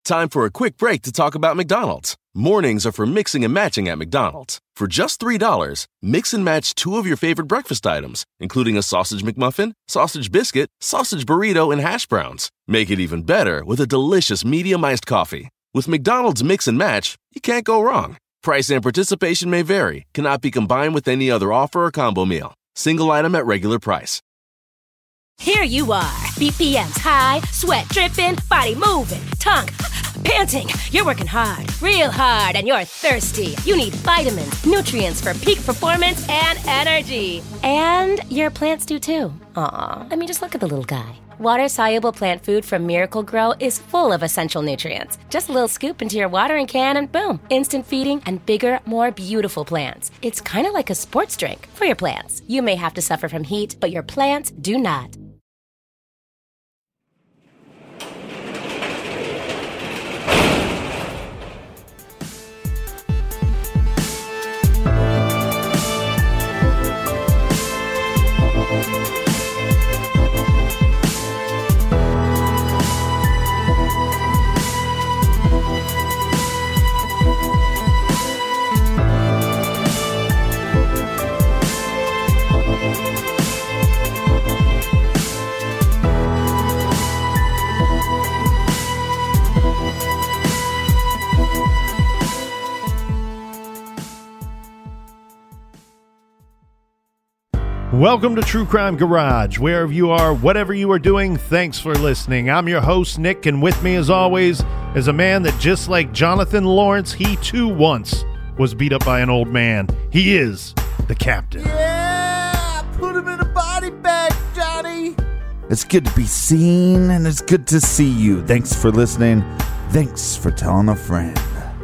Time for a quick break to talk about McDonald's. Mornings are for mixing and matching at McDonald's. For just $3, mix and match 2 of your favorite breakfast items, including a sausage McMuffin, sausage biscuit, sausage burrito, and hash browns. Make it even better with a delicious medium iced coffee. With McDonald's Mix and Match, you can't go wrong. Price and participation may vary, cannot be combined with any other offer or combo meal. Single item at regular price. Here you are, BPMs high, sweat dripping, body moving, tongue panting. You're working hard, real hard, and you're thirsty. You need vitamins, nutrients for peak performance and energy. And your plants do too. Aw, I mean, just look at the little guy. Water-soluble plant food from Miracle-Gro is full of essential nutrients. Just a little scoop into your watering can and boom, instant feeding and bigger, more beautiful plants. It's kind of like a sports drink for your plants. You may have to suffer from heat, but your plants do not. Welcome to True Crime Garage. Wherever you are, whatever you are doing, thanks for listening. I'm your host, Nick, and with me, as always, is a man that, just like Jonathan Lawrence, he too once was beat up by an old man. He is the Captain. Yeah, put him in a body bag, Johnny. It's good to be seen, and it's good to see you. Thanks for listening. Thanks for telling a friend.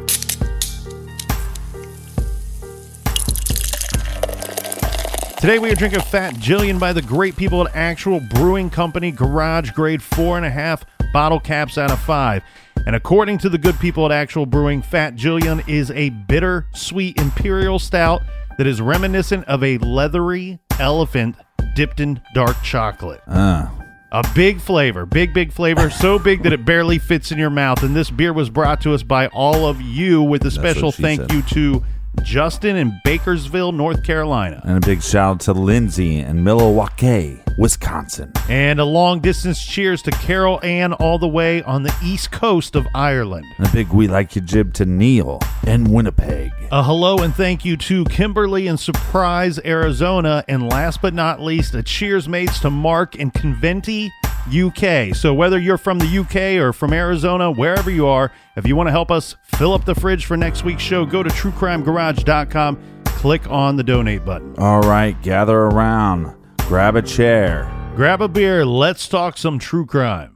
Today we are drinking Fat Jillian by the great people at Actual Brewing Company, garage grade 4.5 bottle caps out of 5. And according to the good people at Actual Brewing, Fat Jillian is a bitter, sweet imperial stout that is reminiscent of a leathery elephant dipped in dark chocolate. A big flavor, big flavor, so big that it barely fits in your mouth. And this beer was brought to us by all of you with a special thank you to Justin in Bakersville, North Carolina. And a big shout out to Lindsay in Milwaukee, Wisconsin. And a long distance cheers to Carol Ann all the way on the east coast of Ireland. And a big we like you jib to Neil in Winnipeg. A hello and thank you to Kimberly in Surprise, Arizona. And last but not least, a cheers mates to Mark in Conventi, UK. So whether you're from the UK or from Arizona, wherever you are, if you want to help us fill up the fridge for next week's show, go to truecrimegarage.com, click on the donate button. All right, gather around, grab a chair, grab a beer, let's talk some true crime.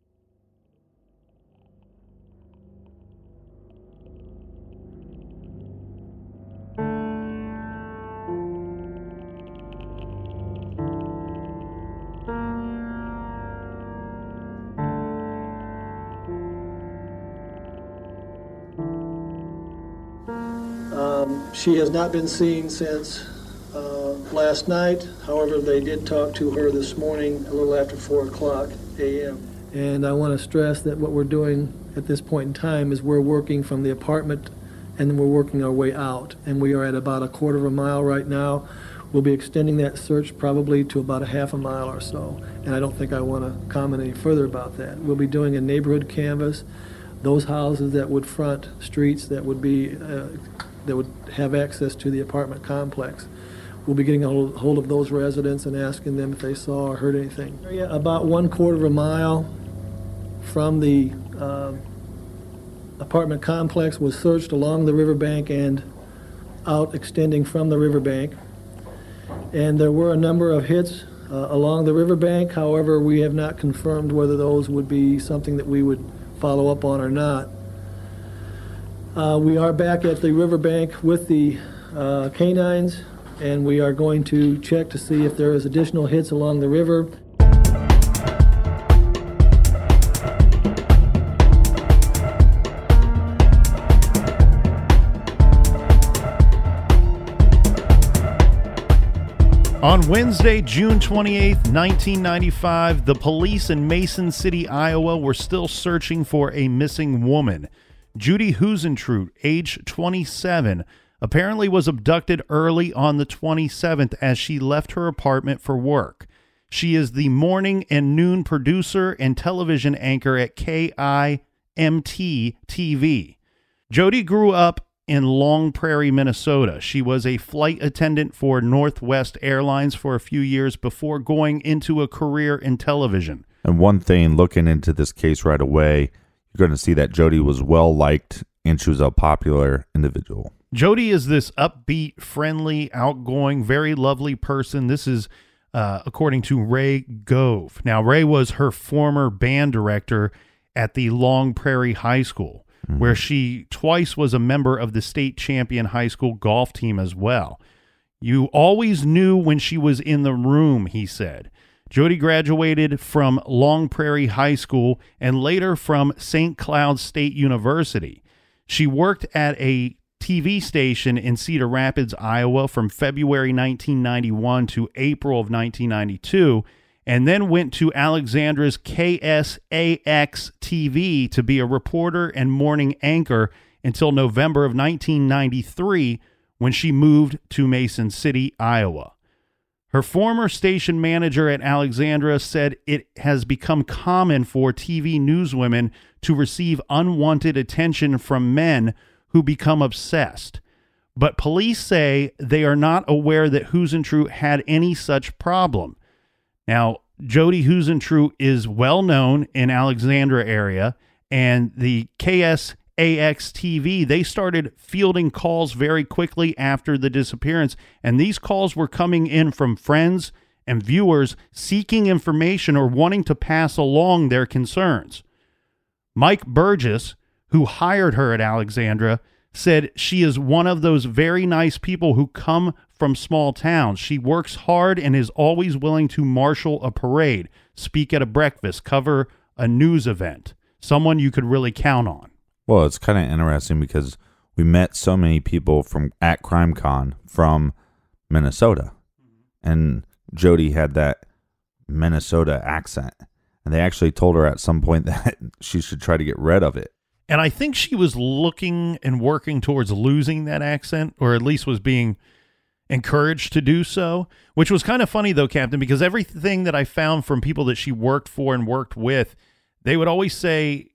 She has not been seen since last night. However, they did talk to her this morning a little after 4 o'clock a.m. And I want to stress that what we're doing at this point in time is we're working from the apartment and then we're working our way out. And we are at about a quarter of a mile right now. We'll be extending that search probably to about a half a mile or so. And I don't think I want to comment any further about that. We'll be doing a neighborhood canvass. Those houses that would front streets that would be that would have access to the apartment complex. We'll be getting a hold of those residents and asking them if they saw or heard anything. About 1/4 of a mile from the apartment complex was searched along the riverbank and out extending from the riverbank. And there were a number of hits along the riverbank. However, we have not confirmed whether those would be something that we would follow up on or not. We are back at the riverbank with the canines, and we are going to check to see if there is additional hits along the river. On Wednesday, June 28th, 1995, the police in Mason City, Iowa were still searching for a missing woman. Judy Huisentruit, age 27, apparently was abducted early on the 27th as she left her apartment for work. She is the morning and noon producer and television anchor at KIMT TV. Jody grew up in Long Prairie, Minnesota. She was a flight attendant for Northwest Airlines for a few years before going into a career in television. And one thing, looking into this case right away, you're going to see that Jody was well-liked and she was a popular individual. Jody is this upbeat, friendly, outgoing, very lovely person. This is according to Ray Gove. Now, Ray was her former band director at the Long Prairie High School, where she twice was a member of the state champion high school golf team as well. You always knew when she was in the room, he said. Jody graduated from Long Prairie High School and later from St. Cloud State University. She worked at a TV station in Cedar Rapids, Iowa from February 1991 to April of 1992, and then went to Alexandra's KSAX TV to be a reporter and morning anchor until November of 1993 when she moved to Mason City, Iowa. Her former station manager at Alexandra said it has become common for TV newswomen to receive unwanted attention from men who become obsessed. But police say they are not aware that Huisentruit had any such problem. Now, Jody Huisentruit is well known in Alexandra area, and the KSAX TV, they started fielding calls very quickly after the disappearance, and these calls were coming in from friends and viewers seeking information or wanting to pass along their concerns. Mike Burgess, who hired her at Alexandra, said she is one of those very nice people who come from small towns. She works hard and is always willing to marshal a parade, speak at a breakfast, cover a news event. Someone you could really count on. Well, it's kind of interesting because we met so many people at CrimeCon from Minnesota, and Jody had that Minnesota accent, and they actually told her at some point that she should try to get rid of it. And I think she was looking and working towards losing that accent, or at least was being encouraged to do so, which was kind of funny, though, Captain, because everything that I found from people that she worked for and worked with, they would always say,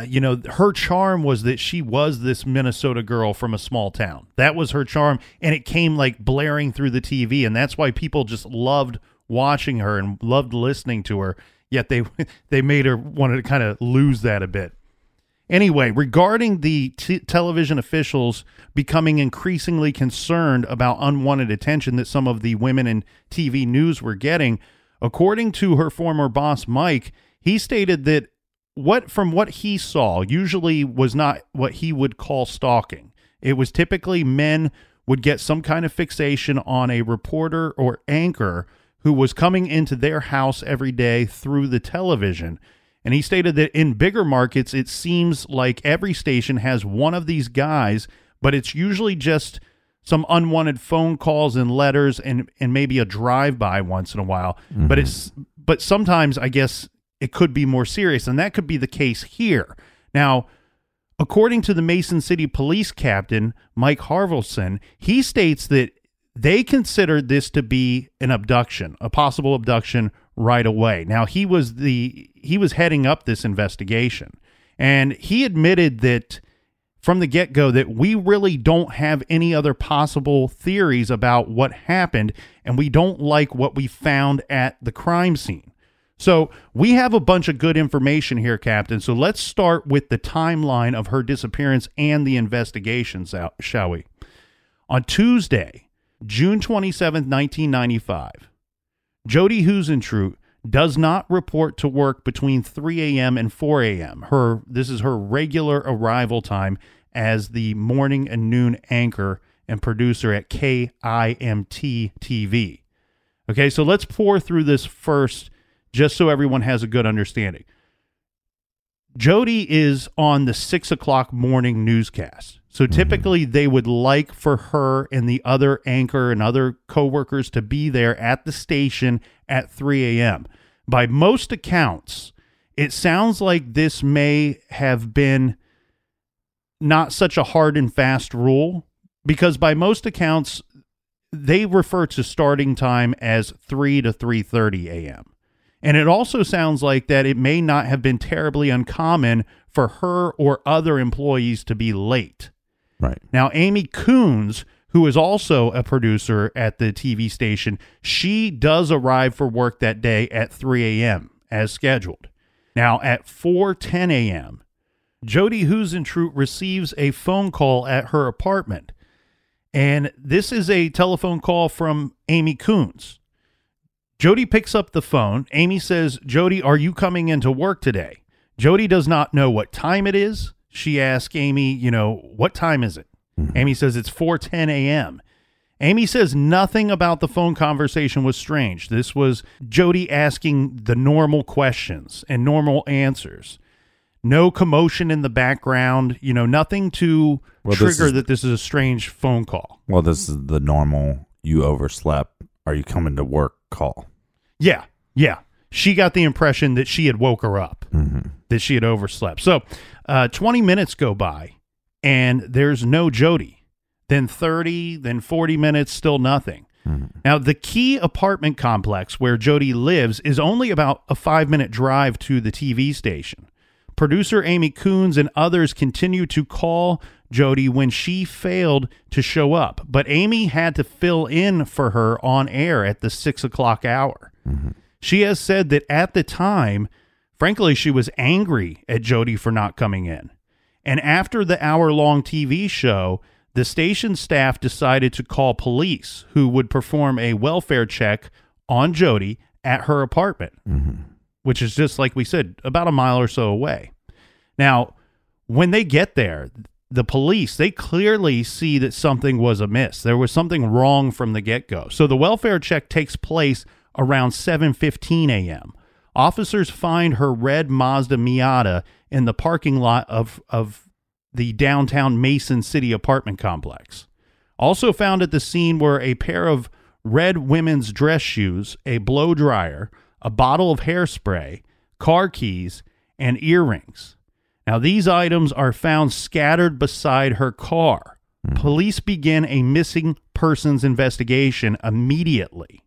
her charm was that she was this Minnesota girl from a small town. That was her charm, and it came like blaring through the TV, and that's why people just loved watching her and loved listening to her, yet they made her want to kind of lose that a bit. Anyway, regarding the television officials becoming increasingly concerned about unwanted attention that some of the women in TV news were getting, according to her former boss, Mike, he stated that from what he saw usually was not what he would call stalking. It was typically men would get some kind of fixation on a reporter or anchor who was coming into their house every day through the television. And he stated that in bigger markets, it seems like every station has one of these guys, but it's usually just some unwanted phone calls and letters and maybe a drive-by once in a while. Mm-hmm. But sometimes I guess it could be more serious, and that could be the case here. Now, according to the Mason City Police Captain, Mike Harvelson, he states that they considered this to be an abduction, a possible abduction right away. Now, he was heading up this investigation, and he admitted that from the get-go that we really don't have any other possible theories about what happened, and we don't like what we found at the crime scene. So we have a bunch of good information here, Captain. So let's start with the timeline of her disappearance and the investigations, shall we? On Tuesday, June 27th, 1995, Jody Huisentruit does not report to work between 3 a.m. and 4 a.m. This is her regular arrival time as the morning and noon anchor and producer at KIMT TV. Okay, so let's pour through this first, just so everyone has a good understanding. Jody is on the 6 o'clock morning newscast. So typically they would like for her and the other anchor and other coworkers to be there at the station at 3 a.m. By most accounts, it sounds like this may have been not such a hard and fast rule, because by most accounts, they refer to starting time as 3 to 3:30 a.m. And it also sounds like that it may not have been terribly uncommon for her or other employees to be late. Right. Now, Amy Coons, who is also a producer at the TV station, she does arrive for work that day at 3 a.m. as scheduled. Now, at 4:10 a.m., Jody Huisentruit receives a phone call at her apartment. And this is a telephone call from Amy Coons. Jody picks up the phone. Amy says, "Jody, are you coming into work today?" Jody does not know what time it is. She asks Amy, what time is it? Amy says it's 4:10 a.m. Amy says nothing about the phone conversation was strange. This was Jody asking the normal questions and normal answers. No commotion in the background, nothing to trigger that this is a strange phone call. Well, this is the normal, you overslept, are you coming to work call. Yeah. She got the impression that she had woke her up, that she had overslept. So 20 minutes go by, and there's no Jody. Then 30, then 40 minutes, still nothing. Now, the Key apartment complex where Jody lives is only about a 5-minute drive to the TV station. Producer Amy Coons and others continue to call Jody when she failed to show up, but Amy had to fill in for her on air at the 6 o'clock hour. She has said that at the time, frankly, she was angry at Jody for not coming in. And after the hour-long TV show, the station staff decided to call police, who would perform a welfare check on Jody at her apartment, which is just, like we said, about a mile or so away. Now, when they get there, the police, they clearly see that something was amiss. There was something wrong from the get-go. So the welfare check takes place around 7:15 a.m. Officers find her red Mazda Miata in the parking lot of the downtown Mason City apartment complex. Also found at the scene were a pair of red women's dress shoes, a blow dryer, a bottle of hairspray, car keys, and earrings. Now, these items are found scattered beside her car. Police begin a missing persons investigation immediately.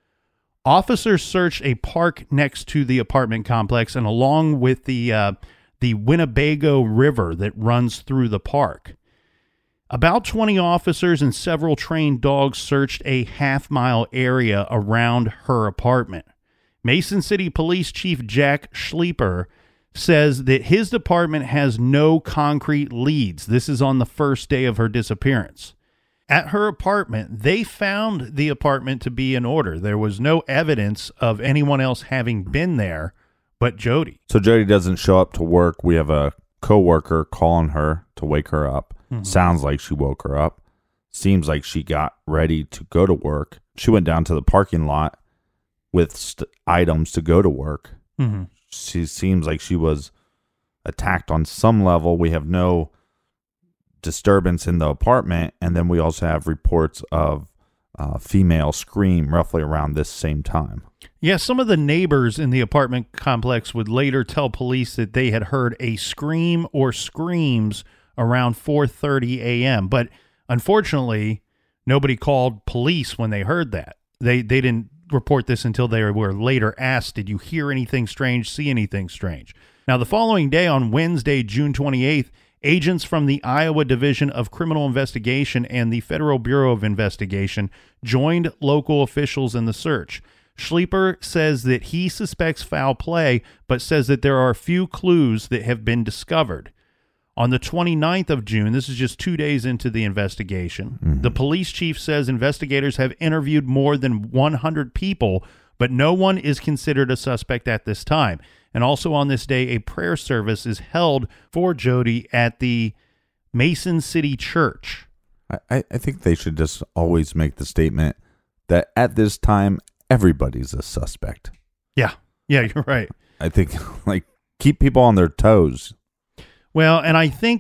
Officers searched a park next to the apartment complex and along with the Winnebago River that runs through the park. About 20 officers and several trained dogs searched a half-mile area around her apartment. Mason City Police Chief Jack Schleiper says that his department has no concrete leads. This is on the first day of her disappearance. At her apartment, they found the apartment to be in order. There was no evidence of anyone else having been there but Jody. So Jody doesn't show up to work. We have a coworker calling her to wake her up. Sounds like she woke her up. Seems like she got ready to go to work. She went down to the parking lot with items to go to work. She seems like she was attacked on some level. We have no disturbance in the apartment, and then we also have reports of female scream roughly around this same time. Yeah, some of the neighbors in the apartment complex would later tell police that they had heard a scream or screams around 4:30 a.m., but unfortunately, nobody called police when they heard that. They didn't report this until they were later asked, did you hear anything strange, see anything strange? Now, the following day, on Wednesday, June 28th, agents from the Iowa Division of Criminal Investigation and the Federal Bureau of Investigation joined local officials in the search. Schleiper says that he suspects foul play, but says that there are few clues that have been discovered. On the 29th of June, this is just 2 days into the investigation, the police chief says investigators have interviewed more than 100 people, but no one is considered a suspect at this time. And also on this day, a prayer service is held for Jody at the Mason City Church. I think they should just always make the statement that at this time, everybody's a suspect. Yeah, you're right. I think, keep people on their toes. Well, and I think that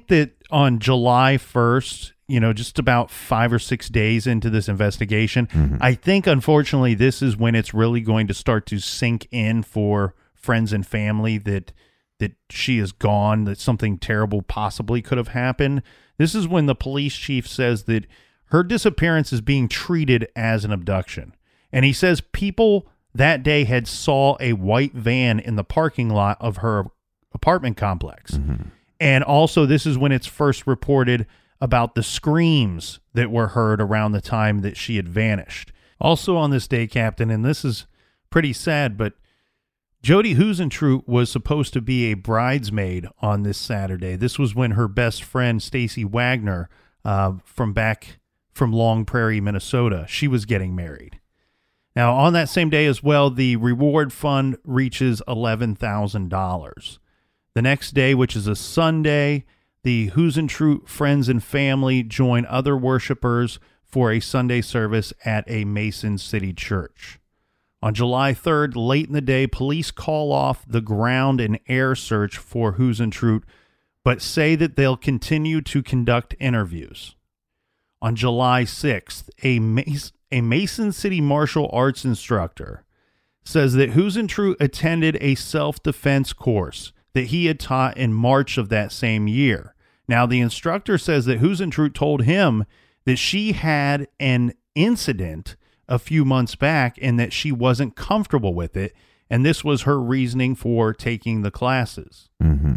on July 1st, just about 5 or 6 days into this investigation. I think, unfortunately, this is when it's really going to start to sink in for friends and family that she is gone, that something terrible possibly could have happened. This is when the police chief says that her disappearance is being treated as an abduction. And he says people that day had saw a white van in the parking lot of her apartment complex. And also, this is when it's first reported about the screams that were heard around the time that she had vanished. Also on this day, Captain, and this is pretty sad, but Jody Huisentruit was supposed to be a bridesmaid on this Saturday. This was when her best friend, Stacy Wagner, from Long Prairie, Minnesota, she was getting married. Now, on that same day as well, the reward fund reaches $11,000. The next day, which is a Sunday, the Huisentruit friends and family join other worshipers for a Sunday service at a Mason City church. On July 3rd, late in the day, police call off the ground and air search for Huisentruit, but say that they'll continue to conduct interviews. On July 6th, a Mason City martial arts instructor says that Huisentruit attended a self-defense course that he had taught in March of that same year. Now, the instructor says that Huisentruit told him that she had an incident a few months back and that she wasn't comfortable with it, and this was her reasoning for taking the classes.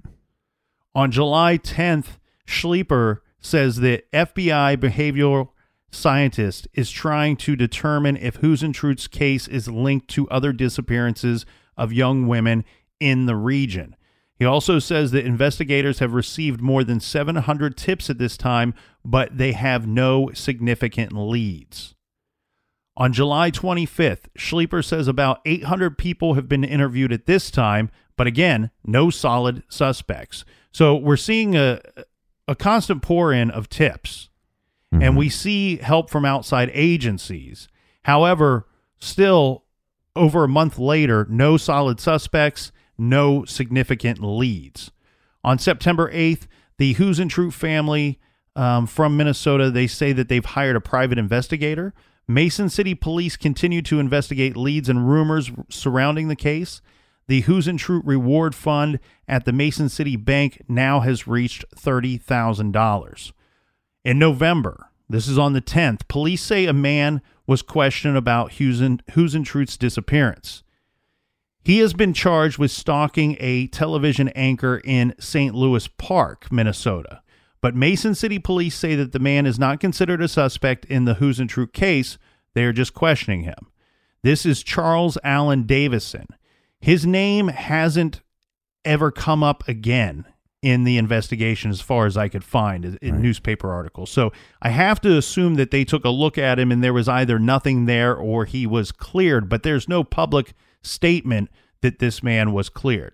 On July 10th, Schleiper says that FBI behavioral scientist is trying to determine if Huisentrut's case is linked to other disappearances of young women in the region. He also says that investigators have received more than 700 tips at this time, but they have no significant leads. On July 25th, Schleiper says about 800 people have been interviewed at this time, but again, no solid suspects. So we're seeing a constant pour-in of tips, and we see help from outside agencies. However, still, over a month later, no solid suspects, no significant leads. On September 8th, the Huisentrut family from Minnesota, they say that they've hired a private investigator. Mason City police continue to investigate leads and rumors surrounding the case. The Huisentrut reward fund at the Mason City Bank now has reached $30,000. In November, this is on the 10th, police say a man was questioned about Huisentrut's disappearance. He has been charged with stalking a television anchor in St. Louis Park, Minnesota. But Mason City police say that the man is not considered a suspect in the Huisentrut case. They are just questioning him. This is Charles Allen Davison. His name hasn't ever come up again in the investigation as far as I could find in newspaper articles. So I have to assume that they took a look at him and there was either nothing there or he was cleared, but there's no public statement that this man was cleared.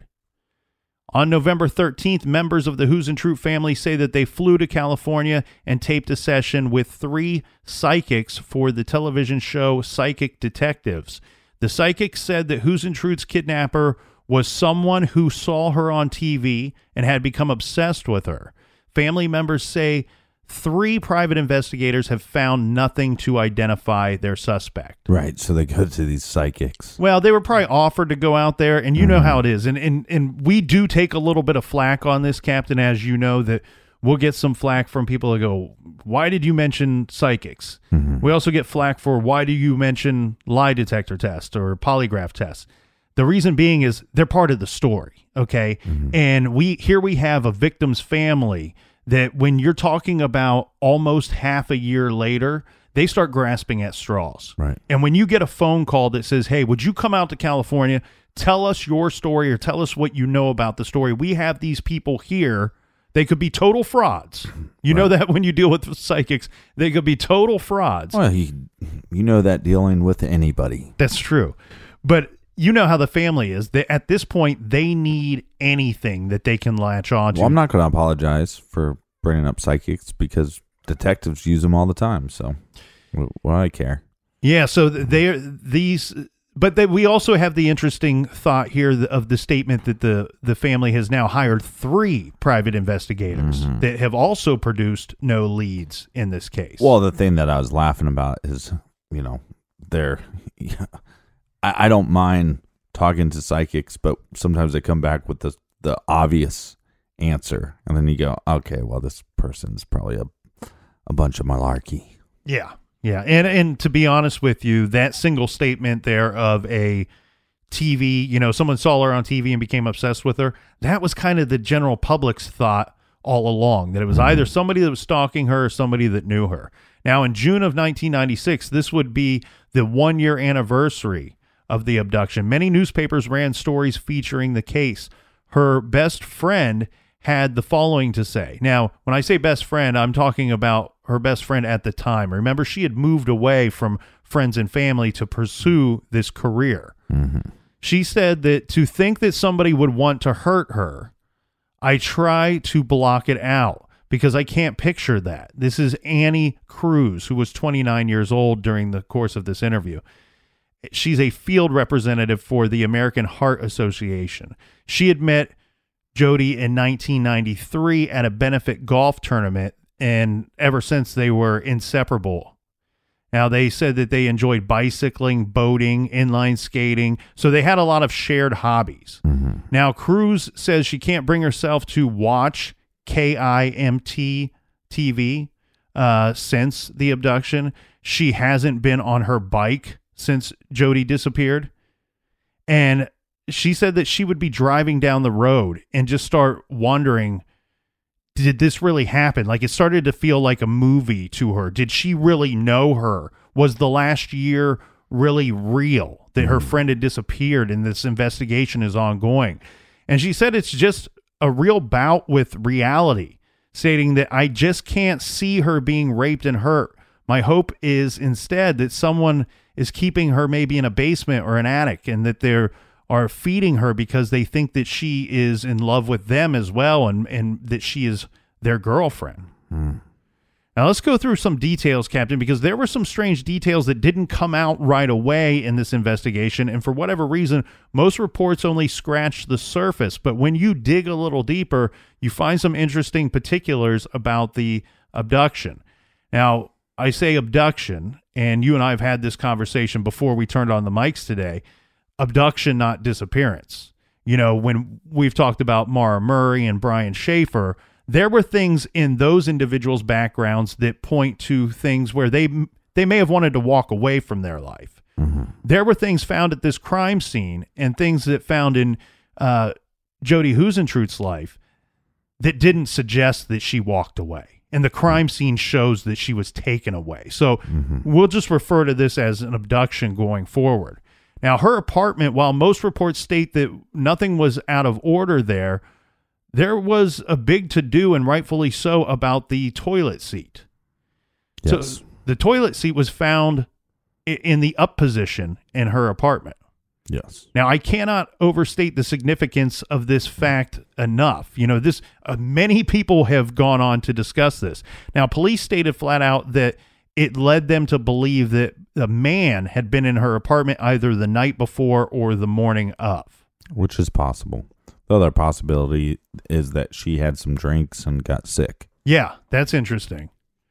On November 13th, members of the Huisentrut family say that they flew to California and taped a session with 3 psychics for the television show Psychic Detectives. The psychics said that Huisentrut's kidnapper was someone who saw her on TV and had become obsessed with her. Family members say 3 private investigators have found nothing to identify their suspect. Right, so they go to these psychics. Well, they were probably offered to go out there, and you know how it is. And we do take a little bit of flack on this, Captain, as you know, that we'll get some flack from people that go, why did you mention psychics? We also get flack for why do you mention lie detector test or polygraph tests? The reason being is they're part of the story, okay? And we have a victim's family that when you're talking about almost half a year later, they start grasping at straws. Right. And when you get a phone call that says, hey, would you come out to California, tell us your story or tell us what you know about the story. We have these people here. They could be total frauds. You know that when you deal with psychics, they could be total frauds. Well, you know that dealing with anybody. That's true. But you know how the family is. At this point, they need anything that they can latch on to. Well, I'm not going to apologize for bringing up psychics because detectives use them all the time. So, what do I care? Yeah. So these But we also have the interesting thought here of the statement that the family has now hired 3 private investigators that have also produced no leads in this case. Well, the thing that I was laughing about is, I don't mind talking to psychics, but sometimes they come back with the obvious answer, and then you go, okay, well, this person's probably a bunch of malarkey. Yeah. Yeah, and to be honest with you, that single statement there of a TV, someone saw her on TV and became obsessed with her, that was kind of the general public's thought all along, that it was either somebody that was stalking her or somebody that knew her. Now, in June of 1996, this would be the 1-year anniversary of the abduction. Many newspapers ran stories featuring the case. Her best friend had the following to say. Now, when I say best friend, I'm talking about her best friend at the time. Remember, she had moved away from friends and family to pursue this career. She said that to think that somebody would want to hurt her, I try to block it out because I can't picture that. This is Annie Cruz, who was 29 years old during the course of this interview. She's a field representative for the American Heart Association. She had met Jody in 1993 at a benefit golf tournament, and ever since they were inseparable. Now, they said that they enjoyed bicycling, boating, inline skating, so they had a lot of shared hobbies. Now, Cruz says she can't bring herself to watch KIMT TV since the abduction. She hasn't been on her bike since Jody disappeared, and she said that she would be driving down the road and just start wondering, did this really happen? Like, it started to feel like a movie to her. Did she really know her? Was the last year really real, that her friend had disappeared and this investigation is ongoing? And she said it's just a real bout with reality, stating that I just can't see her being raped and hurt. My hope is instead that someone is keeping her maybe in a basement or an attic, and that they're feeding her because they think that she is in love with them as well, and that she is their girlfriend. Now, let's go through some details, Captain, because there were some strange details that didn't come out right away in this investigation, and for whatever reason, most reports only scratched the surface. But when you dig a little deeper, you find some interesting particulars about the abduction. Now, I say abduction, and you and I have had this conversation before we turned on the mics today. Abduction, not disappearance. When we've talked about Mara Murray and Brian Schaefer, there were things in those individuals' backgrounds that point to things where they may have wanted to walk away from their life. There were things found at this crime scene and things that found in Jody Huisentruit's life that didn't suggest that she walked away. And the crime scene shows that she was taken away. So we'll just refer to this as an abduction going forward. Now, her apartment, while most reports state that nothing was out of order there was a big to-do, and rightfully so, about the toilet seat. Yes. So the toilet seat was found in the up position in her apartment. Yes. Now, I cannot overstate the significance of this fact enough. Many people have gone on to discuss this. Now, police stated flat out that it led them to believe that a man had been in her apartment either the night before or the morning of. Which is possible. The other possibility is that she had some drinks and got sick. Yeah, that's interesting.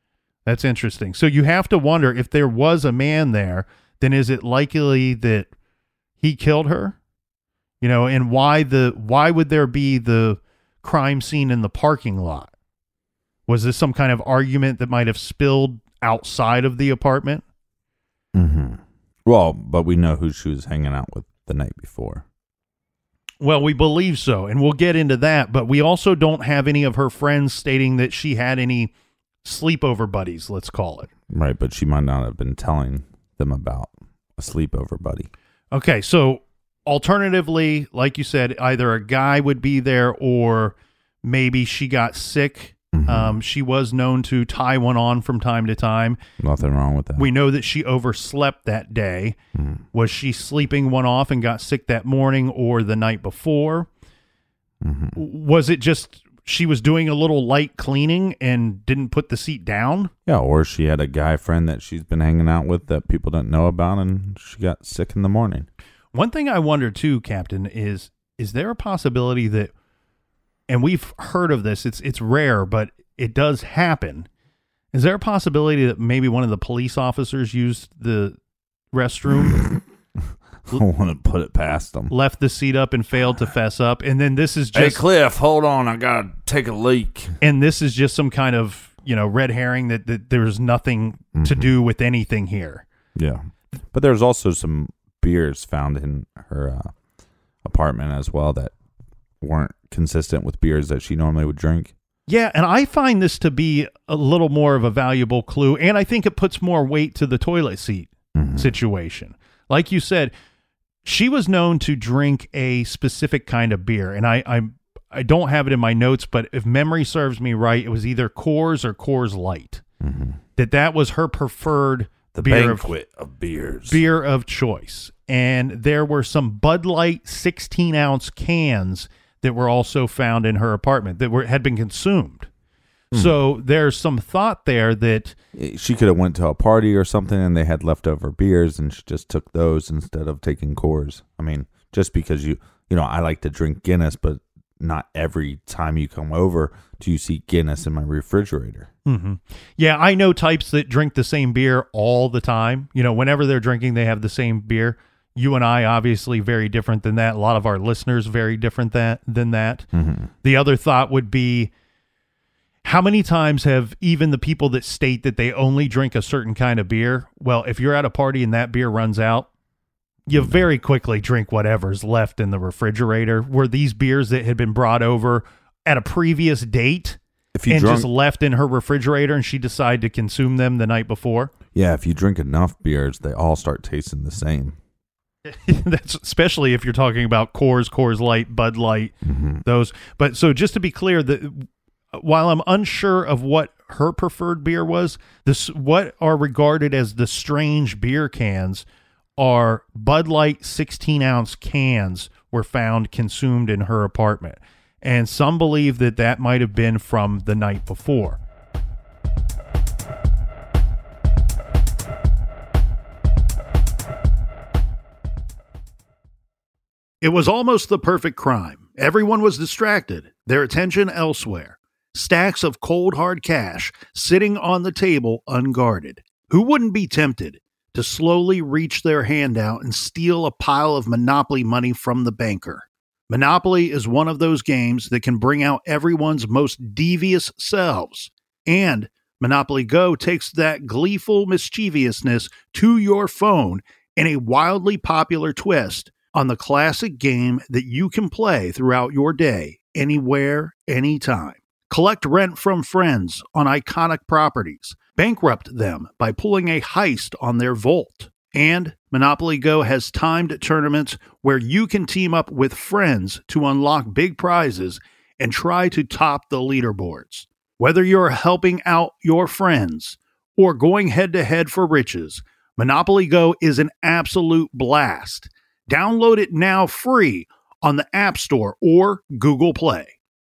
So you have to wonder, if there was a man there, then is it likely that he killed her? And why would there be the crime scene in the parking lot? Was this some kind of argument that might have spilled outside of the apartment? Well, but we know who she was hanging out with the night before. Well, we believe so, and we'll get into that, but we also don't have any of her friends stating that she had any sleepover buddies, let's call it. Right, but she might not have been telling them about a sleepover buddy. Okay, so alternatively, like you said, either a guy would be there or maybe she got sick. She was known to tie one on from time to time. Nothing wrong with that. We know that she overslept that day. Was she sleeping one off and got sick that morning or the night before? Was it just she was doing a little light cleaning and didn't put the seat down. Yeah, or she had a guy friend that she's been hanging out with that people didn't know about, and she got sick in the morning. One thing I wonder too, Captain, is there a possibility that, and we've heard of this, it's rare, but it does happen. Is there a possibility that maybe one of the police officers used the restroom? I want to put it past them. Left the seat up and failed to fess up. And then this is just... Hey, Cliff, hold on. I got to take a leak. And this is just some kind of, red herring that there's nothing to do with anything here. Yeah. But there's also some beers found in her apartment as well that weren't consistent with beers that she normally would drink. Yeah, and I find this to be a little more of a valuable clue, and I think it puts more weight to the toilet seat situation. Like you said, she was known to drink a specific kind of beer, and I don't have it in my notes, but if memory serves me right, it was either Coors or Coors Light. That was her preferred beer of beers. Beer of choice. And there were some Bud Light 16-ounce cans that were also found in her apartment that had been consumed. So there's some thought there that she could have went to a party or something and they had leftover beers and she just took those instead of taking Coors. I mean, just because I like to drink Guinness, but not every time you come over do you see Guinness in my refrigerator. Yeah, I know types that drink the same beer all the time. Whenever they're drinking, they have the same beer. You and I, obviously, very different than that. A lot of our listeners, very different than that. The other thought would be, how many times have even the people that state that they only drink a certain kind of beer, well, if you're at a party and that beer runs out, you very quickly drink whatever's left in the refrigerator. Were these beers that had been brought over at a previous date just left in her refrigerator and she decided to consume them the night before? Yeah, if you drink enough beers, they all start tasting the same. That's especially if you're talking about Coors Light, Bud Light, those. But so just to be clear, that while I'm unsure of what her preferred beer was, what are regarded as the strange beer cans are Bud Light 16-ounce cans were found consumed in her apartment. And some believe that might have been from the night before. It was almost the perfect crime. Everyone was distracted, their attention elsewhere. Stacks of cold hard cash sitting on the table unguarded. Who wouldn't be tempted to slowly reach their hand out and steal a pile of Monopoly money from the banker? Monopoly is one of those games that can bring out everyone's most devious selves. And Monopoly Go takes that gleeful mischievousness to your phone in a wildly popular twist on the classic game that you can play throughout your day, anywhere, anytime. Collect rent from friends on iconic properties. Bankrupt them by pulling a heist on their vault. And Monopoly Go has timed tournaments where you can team up with friends to unlock big prizes and try to top the leaderboards. Whether you're helping out your friends or going head-to-head for riches, Monopoly Go is an absolute blast. Download it now free on the App Store or Google Play.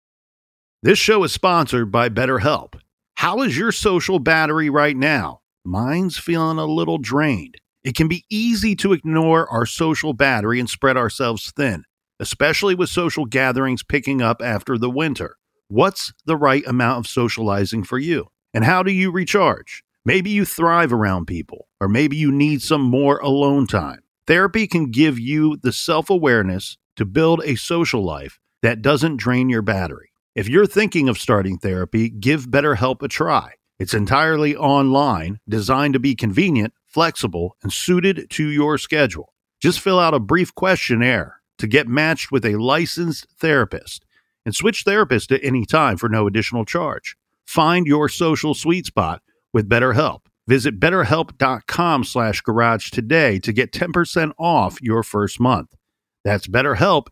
This show is sponsored by BetterHelp. How is your social battery right now? Mine's feeling a little drained. It can be easy to ignore our social battery and spread ourselves thin, especially with social gatherings picking up after the winter. What's the right amount of socializing for you? And how do you recharge? Maybe you thrive around people, or maybe you need some more alone time. Therapy can give you the self-awareness to build a social life that doesn't drain your battery. If you're thinking of starting therapy, give BetterHelp a try. It's entirely online, designed to be convenient, flexible, and suited to your schedule. Just fill out a brief questionnaire to get matched with a licensed therapist and switch therapists at any time for no additional charge. Find your social sweet spot with BetterHelp. Visit BetterHelp.com/garage today to get 10% off your first month. That's BetterHelp,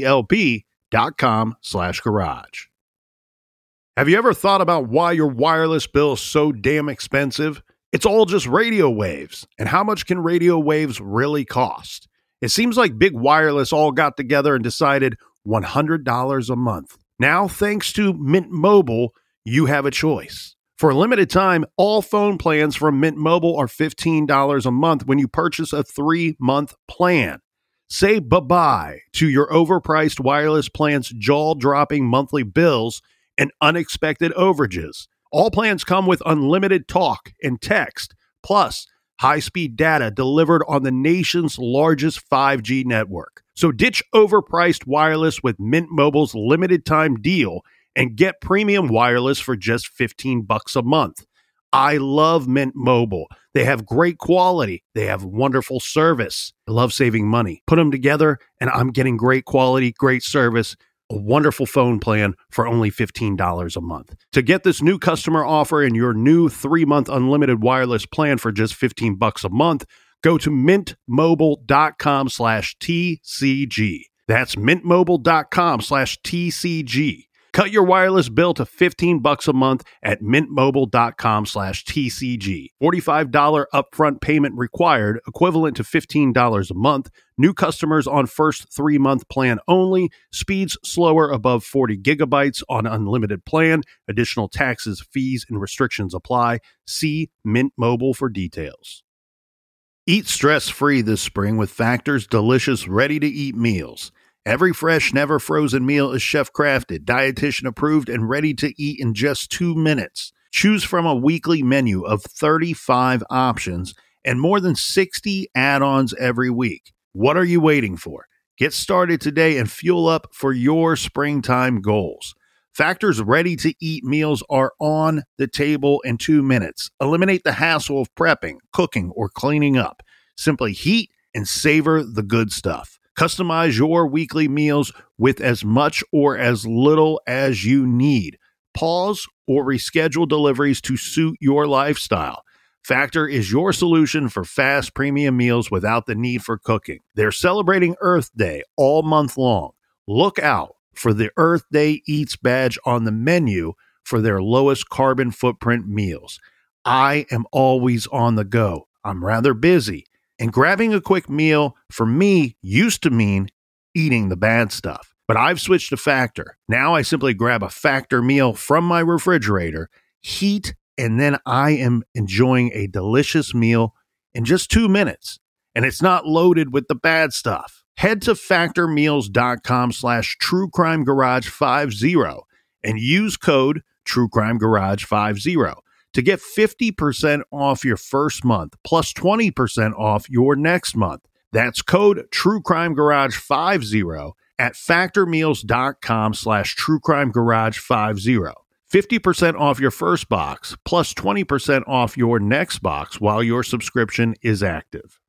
HELP.com/garage. Have you ever thought about why your wireless bill is so damn expensive? It's all just radio waves. And how much can radio waves really cost? It seems like Big Wireless all got together and decided $100 a month. Now, thanks to Mint Mobile, you have a choice. For a limited time, all phone plans from Mint Mobile are $15 a month when you purchase a 3-month plan. Say bye-bye to your overpriced wireless plan's jaw-dropping monthly bills and unexpected overages. All plans come with unlimited talk and text, plus high-speed data delivered on the nation's largest 5G network. So ditch overpriced wireless with Mint Mobile's limited time deal and get premium wireless for just $15 a month. I love Mint Mobile. They have great quality. They have wonderful service. I love saving money. Put them together and I'm getting great quality, great service, a wonderful phone plan for only $15 a month. To get this new customer offer and your new 3-month unlimited wireless plan for just $15 a month, go to mintmobile.com/TCG. That's mintmobile.com/TCG. Cut your wireless bill to $15 a month at mintmobile.com/TCG. $45 upfront payment required, equivalent to $15 a month. New customers on first 3-month plan only. Speeds slower above 40 gigabytes on unlimited plan. Additional taxes, fees, and restrictions apply. See Mint Mobile for details. Eat stress-free this spring with Factor's delicious, ready-to-eat meals. Every fresh, never frozen meal is chef-crafted, dietitian-approved, and ready to eat in just 2 minutes. Choose from a weekly menu of 35 options and more than 60 add-ons every week. What are you waiting for? Get started today and fuel up for your springtime goals. Factor's ready-to-eat meals are on the table in 2 minutes. Eliminate the hassle of prepping, cooking, or cleaning up. Simply heat and savor the good stuff. Customize your weekly meals with as much or as little as you need. Pause or reschedule deliveries to suit your lifestyle. Factor is your solution for fast premium meals without the need for cooking. They're celebrating Earth Day all month long. Look out for the Earth Day Eats badge on the menu for their lowest carbon footprint meals. I am always on the go. I'm rather busy. And grabbing a quick meal for me used to mean eating the bad stuff. But I've switched to Factor. Now I simply grab a Factor meal from my refrigerator, heat, and then I am enjoying a delicious meal in just 2 minutes. And it's not loaded with the bad stuff. Head to factormeals.com/truecrimegarage50 and use code truecrimegarage50 to get 50% off your first month plus 20% off your next month. That's code truecrimegarage50 at factormeals.com/truecrimegarage50. 50% off your first box plus 20% off your next box while your subscription is active.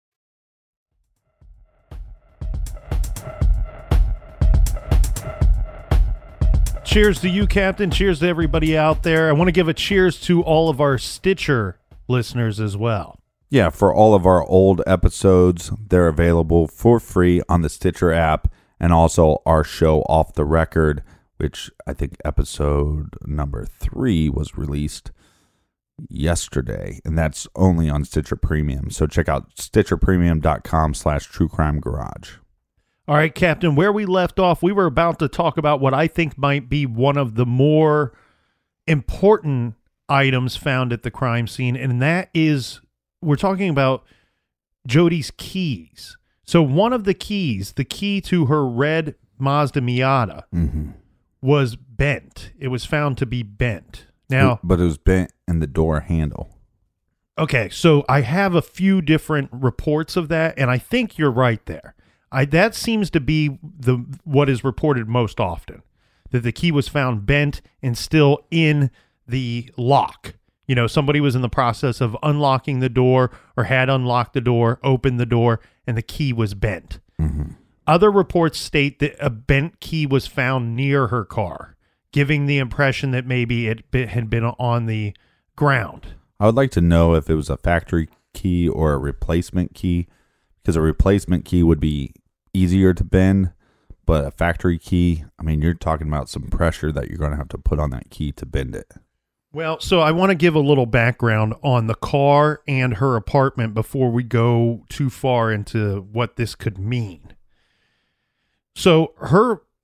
Cheers to you, Captain. Cheers to everybody out there. I want to give a cheers to all of our Stitcher listeners as well. Yeah, for all of our old episodes, they're available for free on the Stitcher app, and also our show Off the Record, which I think episode number 3 was released yesterday, and that's only on Stitcher Premium. So check out stitcherpremium.com/truecrimegarage. All right, Captain, where we left off, we were about to talk about what I think might be one of the more important items found at the crime scene, and that is, we're talking about Jody's keys. So one of the keys, the key to her red Mazda Miata, was bent. It was found to be bent. Now, but it was bent in the door handle. Okay, so I have a few different reports of that, and I think you're right there. That seems to be what is reported most often, that the key was found bent and still in the lock. You know, somebody was in the process of unlocking the door or had unlocked the door, opened the door, and the key was bent. Mm-hmm. Other reports state that a bent key was found near her car, giving the impression that maybe it had been on the ground. I would like to know if it was a factory key or a replacement key, because a replacement key would be easier to bend, but a factory key, I mean, you're talking about some pressure that you're going to have to put on that key to bend it. Well, so I want to give a little background on the car and her apartment before we go too far into what this could mean. So her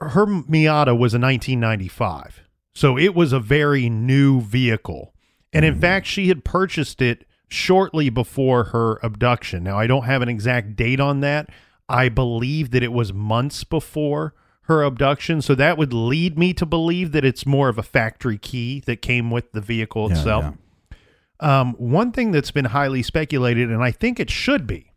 her Miata was a 1995, so it was a very new vehicle. And in fact, she had purchased it shortly before her abduction. Now, I don't have an exact date on that. I believe that it was months before her abduction, so that would lead me to believe that it's more of a factory key that came with the vehicle itself. Yeah. One thing that's been highly speculated, and I think it should be,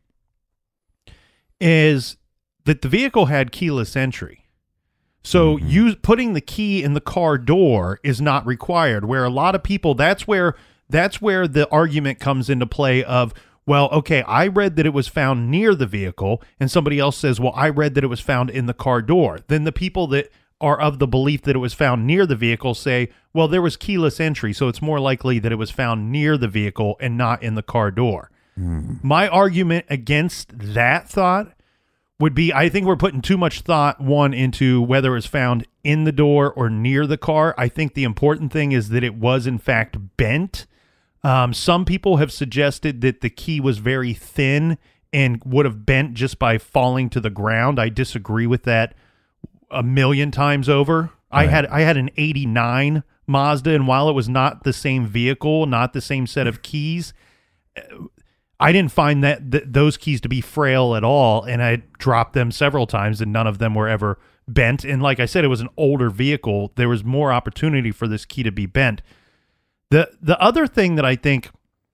is that the vehicle had keyless entry. So you putting the key in the car door is not required, where a lot of people, that's where the argument comes into play of, well, okay, I read that it was found near the vehicle, and somebody else says, well, I read that it was found in the car door. Then the people that are of the belief that it was found near the vehicle say, well, there was keyless entry, so it's more likely that it was found near the vehicle and not in the car door. My argument against that thought would be, I think we're putting too much thought, one, into whether it was found in the door or near the car. I think the important thing is that it was, in fact, bent. Some people have suggested that the key was very thin and would have bent just by falling to the ground. I disagree with that a million times over. Right. I had an 89 Mazda, and while it was not the same vehicle, not the same set of keys, I didn't find those keys to be frail at all, and I dropped them several times, and none of them were ever bent. And like I said, it was an older vehicle. There was more opportunity for this key to be bent. The other thing that I think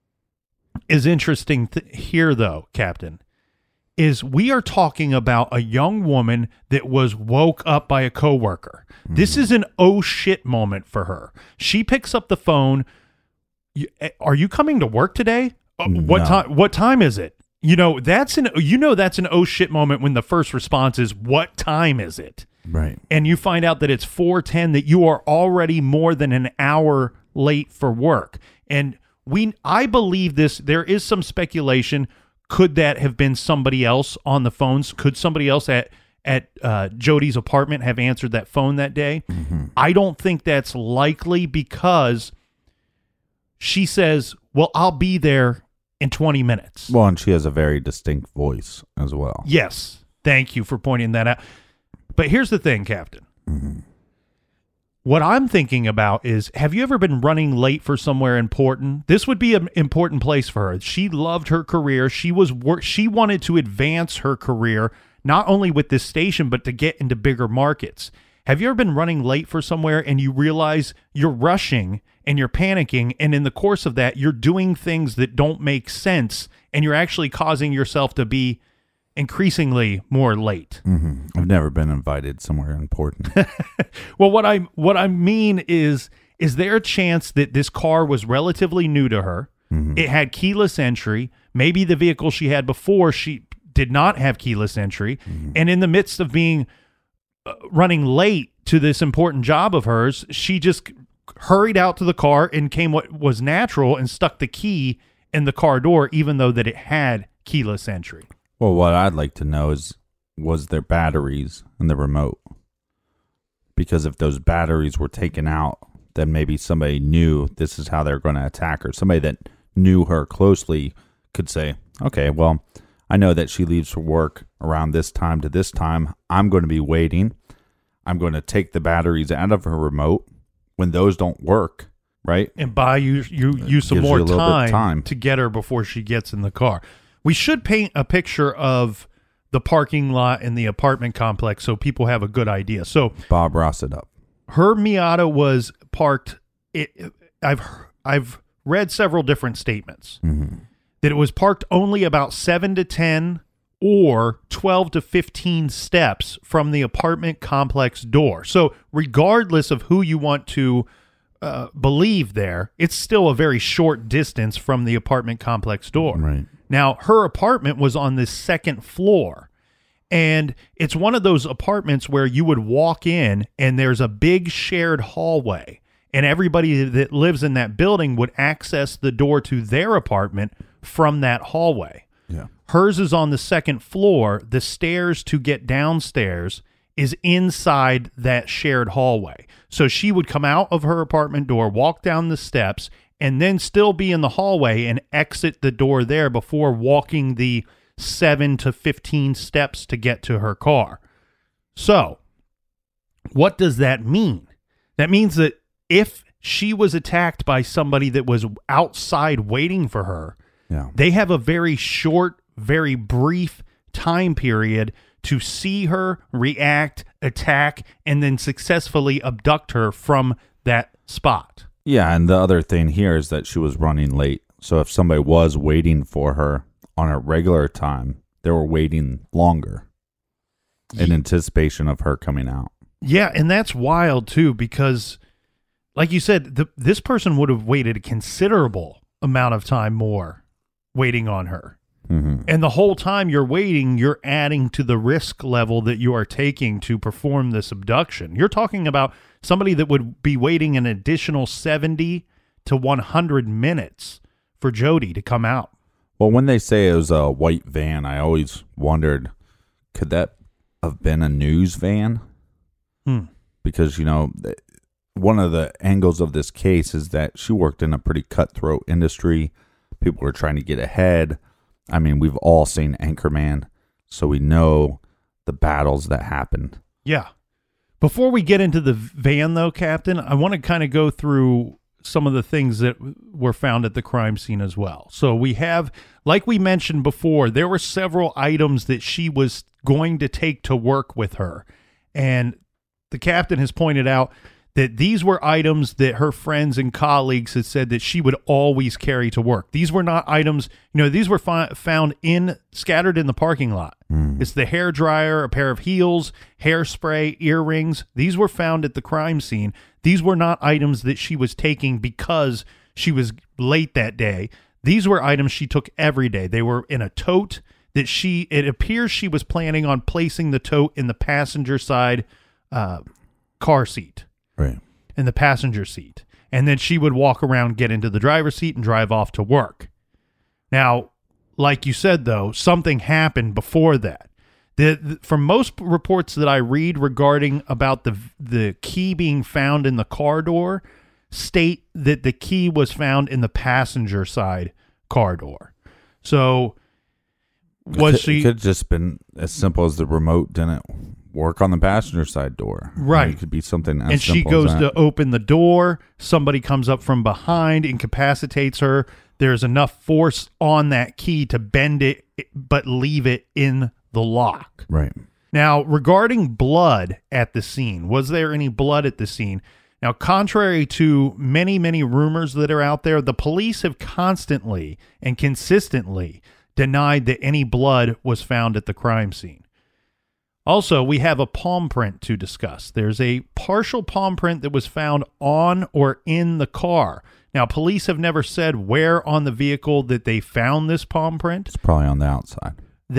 is interesting here, though, Captain, is we are talking about a young woman that was woke up by a coworker. This is an oh shit moment for her. She picks up the phone. Are you coming to work today? What time is it? That's an oh shit moment when the first response is, what time is it? Right. And you find out that it's 4:10, that you are already more than an hour late for work. And I believe this, there is some speculation. Could that have been somebody else on the phones? Could somebody else at Jody's apartment have answered that phone that day? I don't think that's likely, because she says, well, I'll be there in 20 minutes. Well, and she has a very distinct voice as well. Yes. Thank you for pointing that out. But here's the thing, Captain. What I'm thinking about is, have you ever been running late for somewhere important? This would be an important place for her. She loved her career. She wanted to advance her career, not only with this station, but to get into bigger markets. Have you ever been running late for somewhere and you realize you're rushing and you're panicking, and in the course of that, you're doing things that don't make sense, and you're actually causing yourself to be increasingly more late? I've never been invited somewhere important. Well, what I mean is there a chance that this car was relatively new to her? It had keyless entry. Maybe the vehicle she had before, she did not have keyless entry. And in the midst of being running late to this important job of hers, she just hurried out to the car and came what was natural and stuck the key in the car door, even though that it had keyless entry. Well, what I'd like to know is, was there batteries in the remote? Because if those batteries were taken out, then maybe somebody knew this is how they're going to attack her. Somebody that knew her closely could say, okay, well, I know that she leaves for work around this time to this time. I'm going to be waiting. I'm going to take the batteries out of her remote when those don't work, right? And buy you some more time to get her before she gets in the car. We should paint a picture of the parking lot in the apartment complex so people have a good idea. So Bob Ross it up. Her Miata was parked. I've read several different statements that it was parked only about 7 to 10 or 12 to 15 steps from the apartment complex door. So regardless of who you want to believe there, it's still a very short distance from the apartment complex door. Right. Now, her apartment was on the second floor, and it's one of those apartments where you would walk in and there's a big shared hallway, and everybody that lives in that building would access the door to their apartment from that hallway. Yeah. Hers is on the second floor. The stairs to get downstairs is inside that shared hallway. So she would come out of her apartment door, walk down the steps, and then still be in the hallway and exit the door there before walking the 7 to 15 steps to get to her car. So What does that mean? That means that if she was attacked by somebody that was outside waiting for her, they have a very short, very brief time period to see her, react, attack, and then successfully abduct her from that spot. Yeah, and the other thing here is that she was running late. So if somebody was waiting for her on a regular time, they were waiting longer in anticipation of her coming out. Yeah, and that's wild too, because like you said, this person would have waited a considerable amount of time more waiting on her. Mm-hmm. And the whole time you're waiting, you're adding to the risk level that you are taking to perform this abduction. You're talking about somebody that would be waiting an additional 70 to 100 minutes for Jodi to come out. Well, when they say it was a white van, I always wondered, could that have been a news van? Because, you know, one of the angles of this case is that she worked in a pretty cutthroat industry. People were trying to get ahead. I mean, we've all seen Anchorman, so we know the battles that happened. Yeah. Before we get into the van, though, Captain, I want to kind of go through some of the things that were found at the crime scene as well. So we have, like we mentioned before, there were several items that she was going to take to work with her. And the captain has pointed out that these were items that her friends and colleagues had said that she would always carry to work. These were not items, you know, these were found scattered in the parking lot. It's the hair dryer, a pair of heels, hairspray, earrings. These were found at the crime scene. These were not items that she was taking because she was late that day. These were items she took every day. They were in a tote that it appears she was planning on placing the tote in the passenger side car seat. Right. In the passenger seat. And then she would walk around, get into the driver's seat, and drive off to work. Now, like you said, though, something happened before that. From most reports that I read regarding about the key being found in the car door, state that the key was found in the passenger side car door. So, it could have just been as simple as the remote didn't work on the passenger side door. Right. It could be something as and simple she goes as that. to open the door. Somebody comes up from behind, incapacitates her. There's enough force on that key to bend it, but leave it in the lock. Right. Now, regarding blood at the scene, was there any blood at the scene? Now, contrary to many, many rumors that are out there, the police have constantly and consistently denied that any blood was found at the crime scene. Also, we have a palm print to discuss. There's a partial palm print that was found on or in the car. Now, police have never said where on the vehicle that they found this palm print. It's probably on the outside.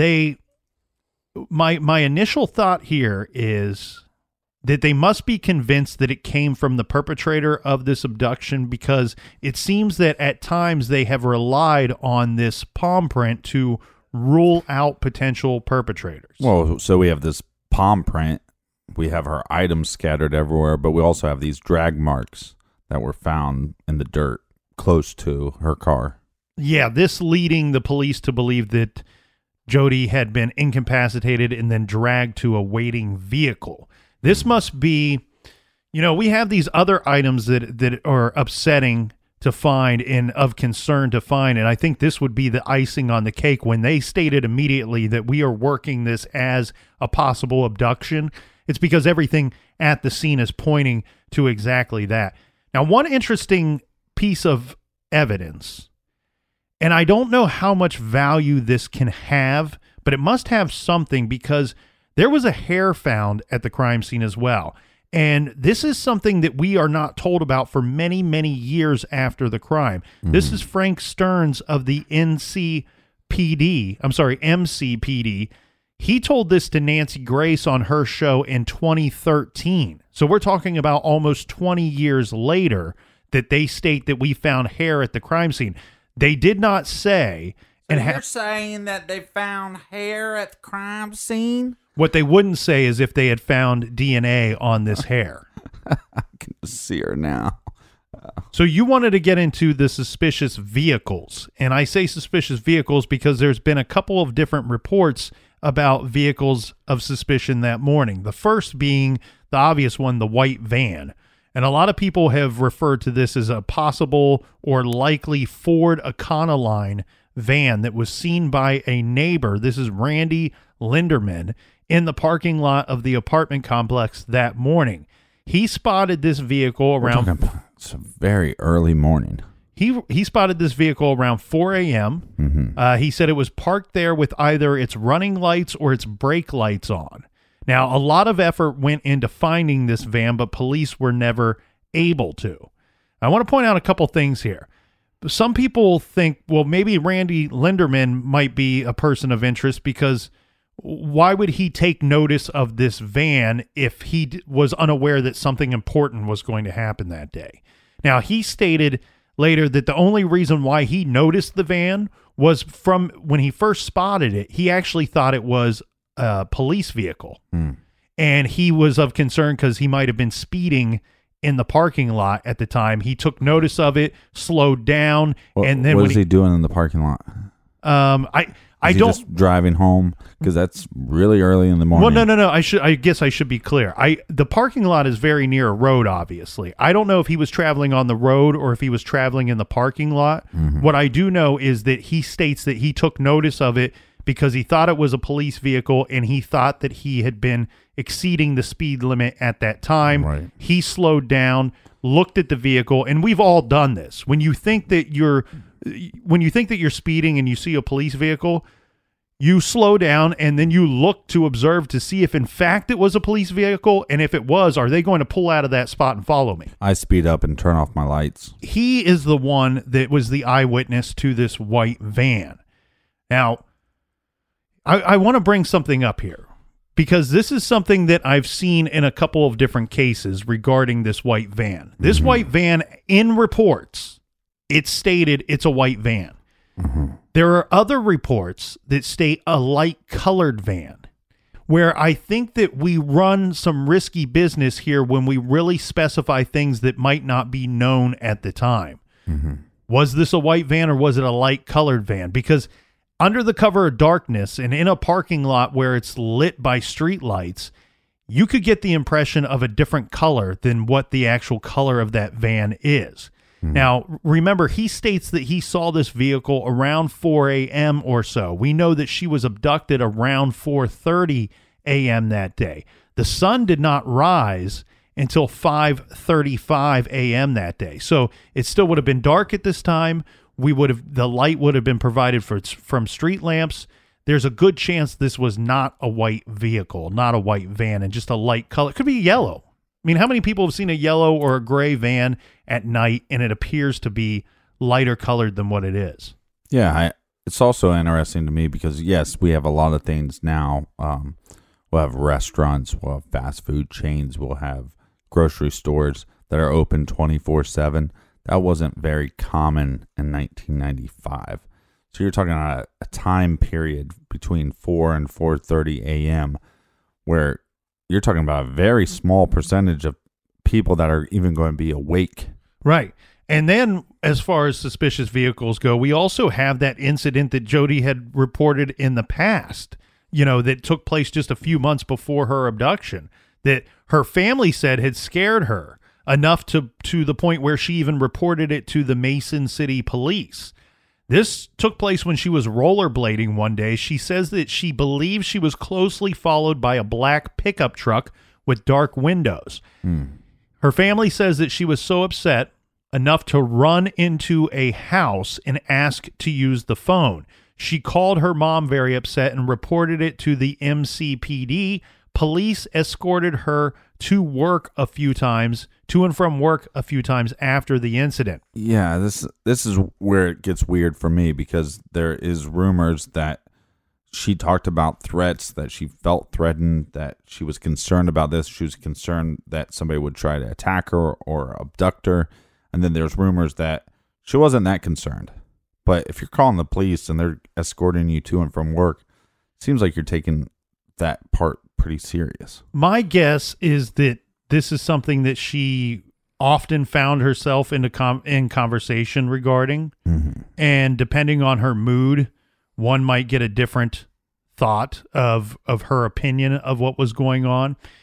My initial thought here is that they must be convinced that it came from the perpetrator of this abduction, because it seems that at times they have relied on this palm print to rule out potential perpetrators. Well, so we have this palm print. We have her items scattered everywhere, but we also have these drag marks that were found in the dirt close to her car. Yeah, this leading the police to believe that Jodi had been incapacitated and then dragged to a waiting vehicle. This must be, you know, we have these other items that are upsetting to find and of concern to find, and I think this would be the icing on the cake when they stated immediately that we are working this as a possible abduction. It's because everything at the scene is pointing to exactly that. Now, one interesting piece of evidence, and I don't know how much value this can have, but it must have something, because there was a hair found at the crime scene as well. And this is something that we are not told about for many, many years after the crime. Mm-hmm. This is Frank Stearns of the MCPD. He told this to Nancy Grace on her show in 2013. So we're talking about almost 20 years later that they state that we found hair at the crime scene. They did not say... So you're saying that they found hair at the crime scene? What they wouldn't say is if they had found DNA on this hair. I can see her now. So you wanted to get into the suspicious vehicles. And I say suspicious vehicles because there's been a couple of different reports about vehicles of suspicion that morning. The first being the obvious one, the white van. And a lot of people have referred to this as a possible or likely Ford Econoline van that was seen by a neighbor. This is Randy Linderman in the parking lot of the apartment complex that morning. He spotted this vehicle around... It's a very early morning. He spotted this vehicle around 4 a.m. Mm-hmm. He said it was parked there with either its running lights or its brake lights on. Now, a lot of effort went into finding this van, but police were never able to. I want to point out a couple things here. Some people think, well, maybe Randy Linderman might be a person of interest because why would he take notice of this van if he was unaware that something important was going to happen that day? Now, he stated later that the only reason why he noticed the van was from when he first spotted it, he actually thought it was a police vehicle. And he was of concern because he might have been speeding in the parking lot at the time. He took notice of it, slowed down, and then what is he doing in the parking lot? I don't just driving home because that's really early in the morning. Well, no. I guess I should be clear. The parking lot is very near a road. Obviously, I don't know if he was traveling on the road or if he was traveling in the parking lot. Mm-hmm. What I do know is that he states that he took notice of it because he thought it was a police vehicle and he thought that he had been exceeding the speed limit at that time. Right. He slowed down, looked at the vehicle, and we've all done this. When you think that you're speeding and you see a police vehicle, you slow down and then you look to observe to see if in fact it was a police vehicle, and if it was, are they going to pull out of that spot and follow me? I speed up and turn off my lights. He is the one that was the eyewitness to this white van. Now, I want to bring something up here because this is something that I've seen in a couple of different cases regarding this white van. This white van, in reports, it's stated it's a white van. There are other reports that state a light-colored van, where I think that we run some risky business here when we really specify things that might not be known at the time. Was this a white van or was it a light-colored van? Because under the cover of darkness and in a parking lot where it's lit by street lights, you could get the impression of a different color than what the actual color of that van is. Now, remember, he states that he saw this vehicle around 4 a.m. or so. We know that she was abducted around 4:30 a.m. that day. The sun did not rise until 5:35 a.m. that day. So it still would have been dark at this time. The light would have been provided from street lamps. There's a good chance this was not a white vehicle, not a white van, and just a light color. It could be yellow. I mean, how many people have seen a yellow or a gray van at night and it appears to be lighter colored than what it is? Yeah, it's also interesting to me because, yes, we have a lot of things now. We'll have restaurants, we'll have fast food chains, we'll have grocery stores that are open 24/7. That wasn't very common in 1995. So you're talking about a time period between 4 and 4:30 a.m. where you're talking about a very small percentage of people that are even going to be awake. Right. And then as far as suspicious vehicles go, we also have that incident that Jody had reported in the past, that took place just a few months before her abduction, that her family said had scared her enough to the point where she even reported it to the Mason City police. This took place when she was rollerblading one day. She says that she believes she was closely followed by a black pickup truck with dark windows. Her family says that she was so upset enough to run into a house and ask to use the phone. She called her mom very upset and reported it to the MCPD. Police escorted her to and from work a few times after the incident. Yeah, this is where it gets weird for me because there is rumors that she talked about threats, that she felt threatened, that she was concerned about this. She was concerned that somebody would try to attack her or abduct her. And then there's rumors that she wasn't that concerned. But if you're calling the police and they're escorting you to and from work, it seems like you're taking that part pretty serious. My guess is that this is something that she often found herself in conversation regarding. And depending on her mood, one might get a different thought of her opinion of what was going on.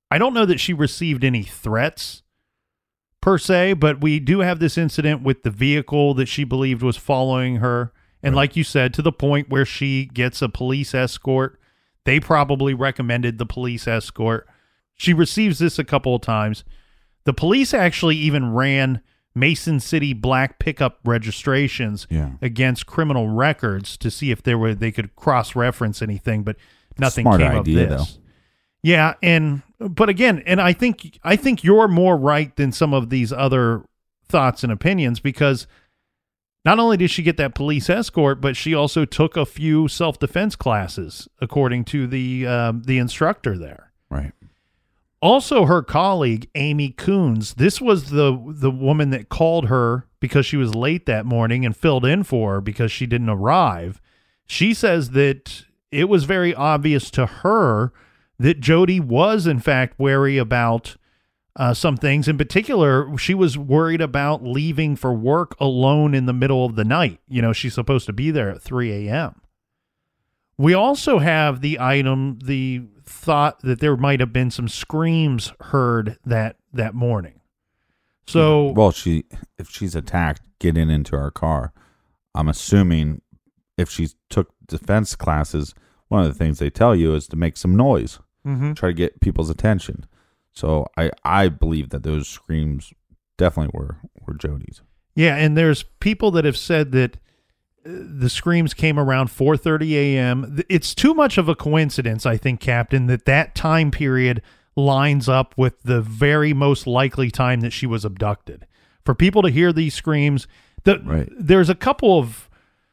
I don't know that she received any threats per se, but we do have this incident with the vehicle that she believed was following her. And like you said, to the point where she gets a police escort. They probably recommended the police escort. She receives this a couple of times. The police actually even ran Mason City black pickup registrations against criminal records to see if they could cross-reference anything, but nothing Smart came idea, of this. though. Yeah, but again, and I think you're more right than some of these other thoughts and opinions, because not only did she get that police escort, but she also took a few self-defense classes, according to the instructor there. Right. Also, her colleague, Amy Coons, this was the woman that called her because she was late that morning and filled in for her because she didn't arrive. She says that it was very obvious to her that Jody was, in fact, wary about some things. In particular, she was worried about leaving for work alone in the middle of the night. You know, she's supposed to be there at 3 a.m. We also have the thought that there might have been some screams heard that morning. So, well, if she's attacked, getting into her car, I'm assuming if she took defense classes, one of the things they tell you is to make some noise, try to get people's attention. So I believe that those screams definitely were Jody's. Yeah, and there's people that have said that the screams came around 4:30 a.m. It's too much of a coincidence, I think, Captain, that time period lines up with the very most likely time that she was abducted. For people to hear these screams, there's a couple of...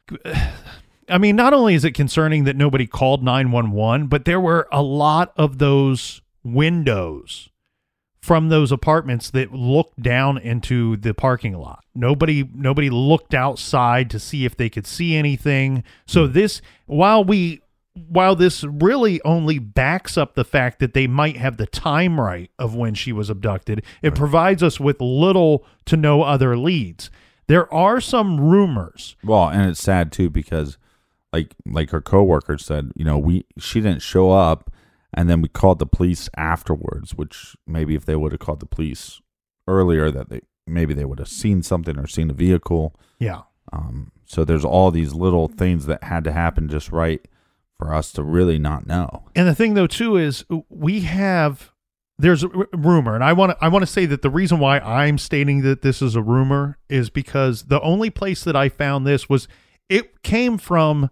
I mean, not only is it concerning that nobody called 911, but there were a lot of those windows from those apartments that looked down into the parking lot. Nobody looked outside to see if they could see anything. So this, while this really only backs up the fact that they might have the time right of when she was abducted, it provides us with little to no other leads. There are some rumors. Well, and it's sad too, because like her coworker said, she didn't show up. And then we called the police afterwards, which maybe if they would have called the police earlier, that they would have seen something or seen a vehicle. Yeah. So there's all these little things that had to happen just right for us to really not know. And the thing though too is there's a rumor, and I want to say that the reason why I'm stating that this is a rumor is because the only place that I found this was it came from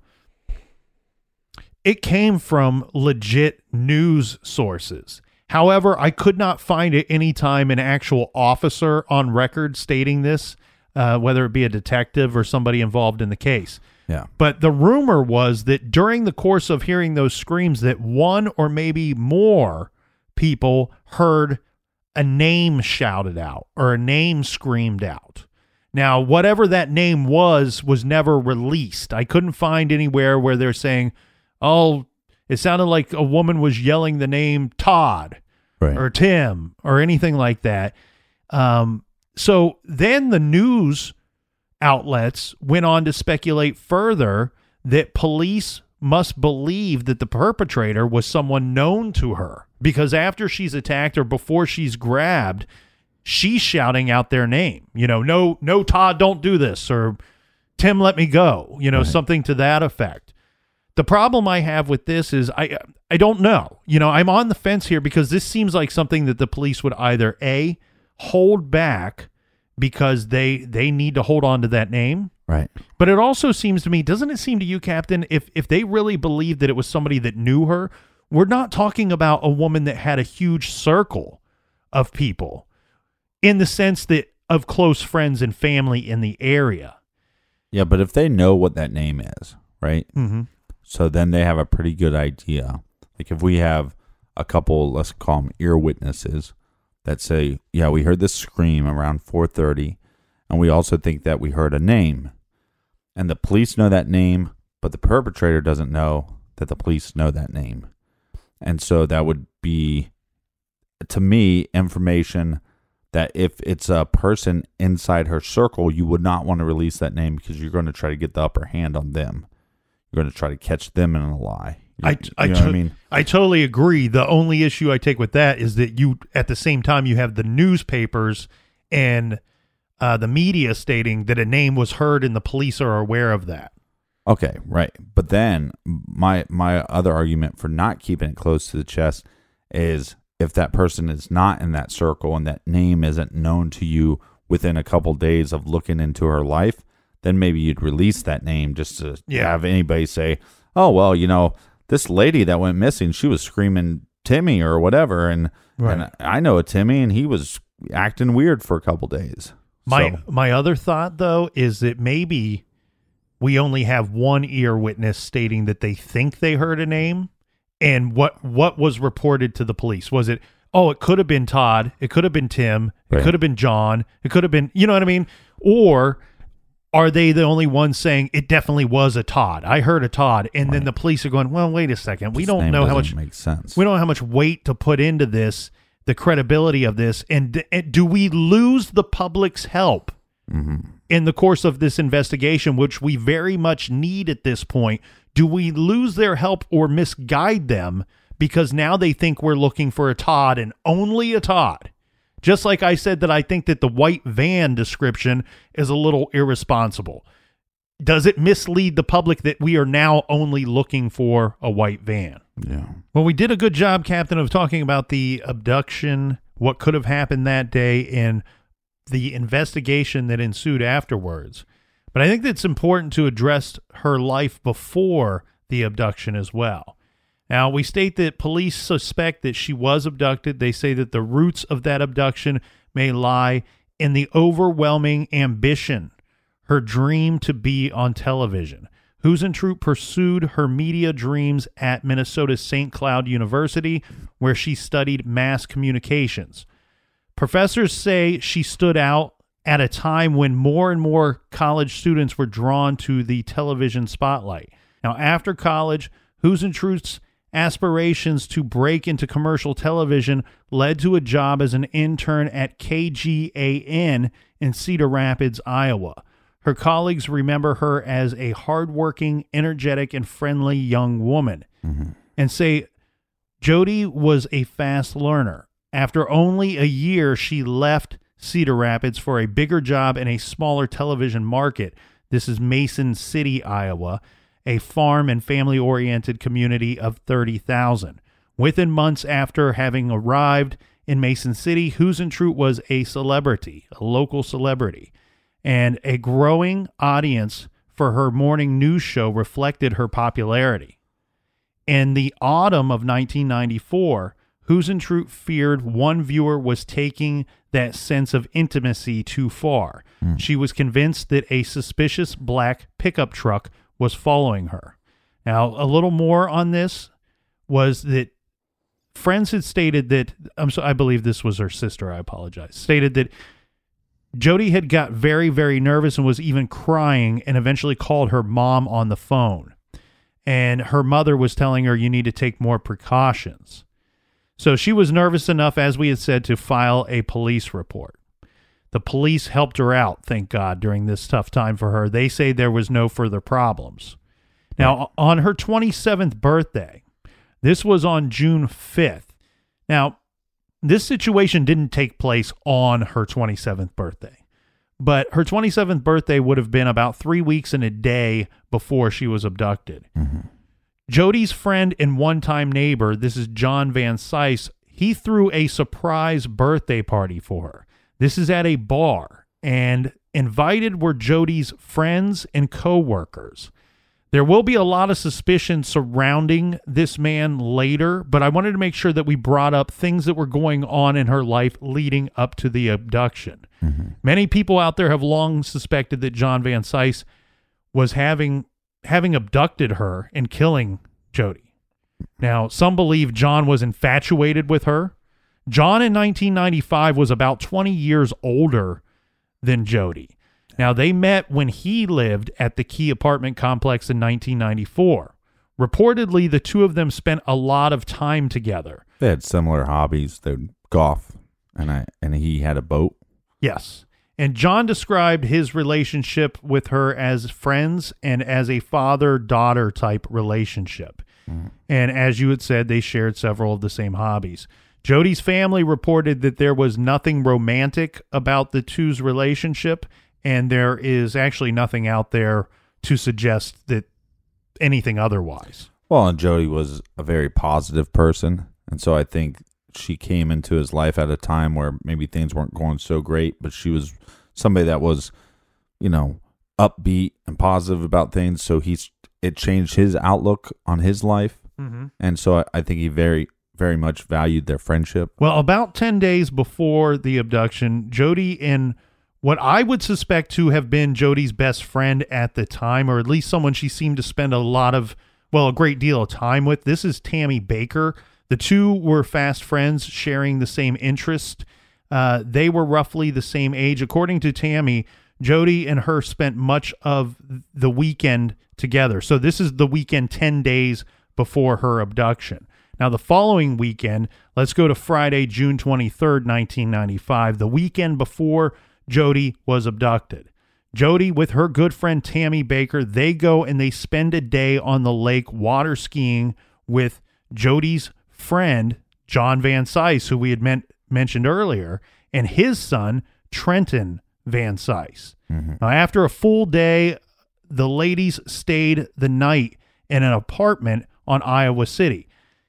legit news sources. However, I could not find at any time an actual officer on record stating this, whether it be a detective or somebody involved in the case. Yeah. But the rumor was that during the course of hearing those screams, that one or maybe more people heard a name shouted out or a name screamed out. Now, whatever that name was never released. I couldn't find anywhere where they're saying, oh, it sounded like a woman was yelling the name Todd or Tim or anything like that. So then the news outlets went on to speculate further that police must believe that the perpetrator was someone known to her, because after she's attacked or before she's grabbed, she's shouting out their name. No, Todd, don't do this, or Tim, let me go. Something to that effect. The problem I have with this is I don't know. I'm on the fence here, because this seems like something that the police would either A, hold back because they need to hold on to that name. Right. But it also seems to me, doesn't it seem to you, Captain, if they really believed that it was somebody that knew her, we're not talking about a woman that had a huge circle of people in the sense that of close friends and family in the area. Yeah, but if they know what that name is, right? Mm-hmm. So then they have a pretty good idea. Like if we have a couple, let's call them ear witnesses, that say, yeah, we heard this scream around 4:30, and we also think that we heard a name. And the police know that name, but the perpetrator doesn't know that the police know that name. And so that would be, to me, information that if it's a person inside her circle, you would not want to release that name, because you're going to try to get the upper hand on them. You're going to try to catch them in a lie. I totally agree. The only issue I take with that is that you, at the same time, you have the newspapers and the media stating that a name was heard and the police are aware of that. Okay, right. But then my other argument for not keeping it close to the chest is if that person is not in that circle and that name isn't known to you within a couple days of looking into her life, then maybe you'd release that name just to have anybody say, oh, well, this lady that went missing, she was screaming Timmy or whatever, and I know a Timmy, and he was acting weird for a couple days. My other thought, though, is that maybe we only have one ear witness stating that they think they heard a name, and what was reported to the police. Was it, it could have been Todd, it could have been Tim, it could have been John, it could have been, you know what I mean? Or are they the only ones saying it definitely was a Todd? I heard a Todd, and then the police are going, well, wait a second. We don't know how much makes sense. We don't know how much weight to put into this, the credibility of this, and do we lose the public's help in the course of this investigation, which we very much need at this point? Do we lose their help or misguide them because now they think we're looking for a Todd and only a Todd? Just like I said that I think that the white van description is a little irresponsible. Does it mislead the public that we are now only looking for a white van? Yeah. Well, we did a good job, Captain, of talking about the abduction, what could have happened that day, and the investigation that ensued afterwards. But I think that it's important to address her life before the abduction as well. Now, we state that police suspect that she was abducted. They say that the roots of that abduction may lie in the overwhelming ambition, her dream to be on television. Huisentruit pursued her media dreams at Minnesota's St. Cloud University, where she studied mass communications. Professors say she stood out at a time when more and more college students were drawn to the television spotlight. Now, after college, Huizentrut's aspirations to break into commercial television led to a job as an intern at KGAN in Cedar Rapids, Iowa. Her colleagues remember her as a hardworking, energetic, and friendly young woman, and say Jody was a fast learner. After only a year, she left Cedar Rapids for a bigger job in a smaller television market. This is Mason City, Iowa, a farm and family-oriented community of 30,000. Within months after having arrived in Mason City, Huizentrut was a celebrity, a local celebrity, and a growing audience for her morning news show reflected her popularity. In the autumn of 1994, Huizentrut feared one viewer was taking that sense of intimacy too far. She was convinced that a suspicious black pickup truck was following her. Now, a little more on this was that friends had stated that, I believe this was her sister, I apologize, stated that Jody had got very, very nervous and was even crying and eventually called her mom on the phone. And her mother was telling her, you need to take more precautions. So she was nervous enough, as we had said, to file a police report. The police helped her out, thank God, during this tough time for her. They say there was no further problems. Now, on her 27th birthday, this was on June 5th. Now, this situation didn't take place on her 27th birthday, but her 27th birthday would have been about 3 weeks and a day before she was abducted. Jody's friend and one-time neighbor, this is John Van Sice, he threw a surprise birthday party for her. This is at a bar, and invited were Jody's friends and co-workers. There will be a lot of suspicion surrounding this man later, but I wanted to make sure that we brought up things that were going on in her life leading up to the abduction. Many people out there have long suspected that John Van Sice was having abducted her and killing Jody. Now, some believe John was infatuated with her. John in 1995 was about 20 years older than Jody. Now, they met when he lived at the Key apartment complex in 1994. Reportedly, the two of them spent a lot of time together. They had similar hobbies. They'd golf, and he had a boat. Yes. And John described his relationship with her as friends and as a father-daughter type relationship. And as you had said, they shared several of the same hobbies. Jody's family reported that there was nothing romantic about the two's relationship, and there is actually nothing out there to suggest that anything otherwise. Well, and Jody was a very positive person, and so I think she came into his life at a time where maybe things weren't going so great, but she was somebody that was, upbeat and positive about things, so it changed his outlook on his life, and so I think he very, very much valued their friendship. Well, about 10 days before the abduction, Jody and what I would suspect to have been Jody's best friend at the time, or at least someone she seemed to spend a great deal of time with. This is Tammy Baker. The two were fast friends sharing the same interest. They were roughly the same age. According to Tammy, Jody and her spent much of the weekend together. So this is the weekend 10 days before her abduction. Now, the following weekend, let's go to Friday, June 23rd, 1995, the weekend before Jody was abducted. Jody, with her good friend Tammy Baker, they go and they spend a day on the lake water skiing with Jody's friend, John Van Cise, who we had mentioned earlier, and his son, Trenton Van Cise. Now, after a full day, the ladies stayed the night in an apartment in Iowa City.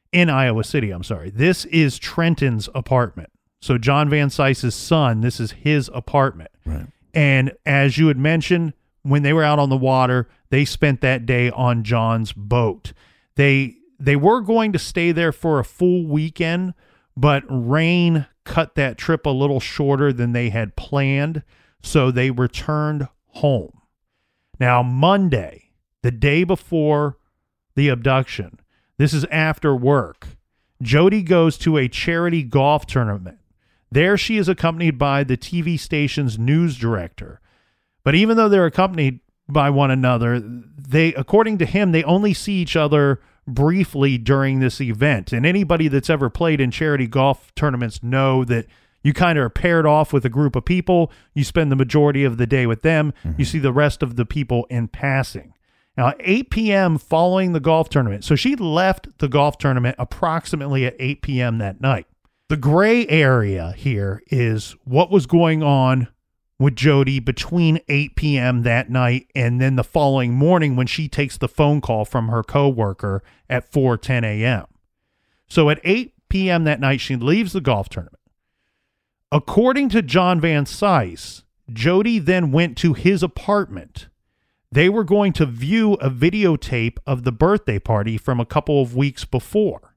This is Trenton's apartment. So John Van Cise's son, this is his apartment. Right. And as you had mentioned, when they were out on the water, they spent that day on John's boat. They were going to stay there for a full weekend, but rain cut that trip a little shorter than they had planned, so they returned home. Now, Monday, the day before the abduction, this is after work, Jody goes to a charity golf tournament. There she is accompanied by the TV station's news director. But even though they're accompanied by one another, according to him, they only see each other briefly during this event. And anybody that's ever played in charity golf tournaments know that you kind of are paired off with a group of people. You spend the majority of the day with them. You see the rest of the people in passing. Now, at 8 p.m. following the golf tournament, so she left the golf tournament approximately at 8 p.m. that night. The gray area here is what was going on with Jody between 8 p.m. that night and then the following morning when she takes the phone call from her coworker at 4:10 a.m. So at 8 p.m. that night, she leaves the golf tournament. According to John Van Cise, Jody then went to his apartment. They were going to view a videotape of the birthday party from a couple of weeks before.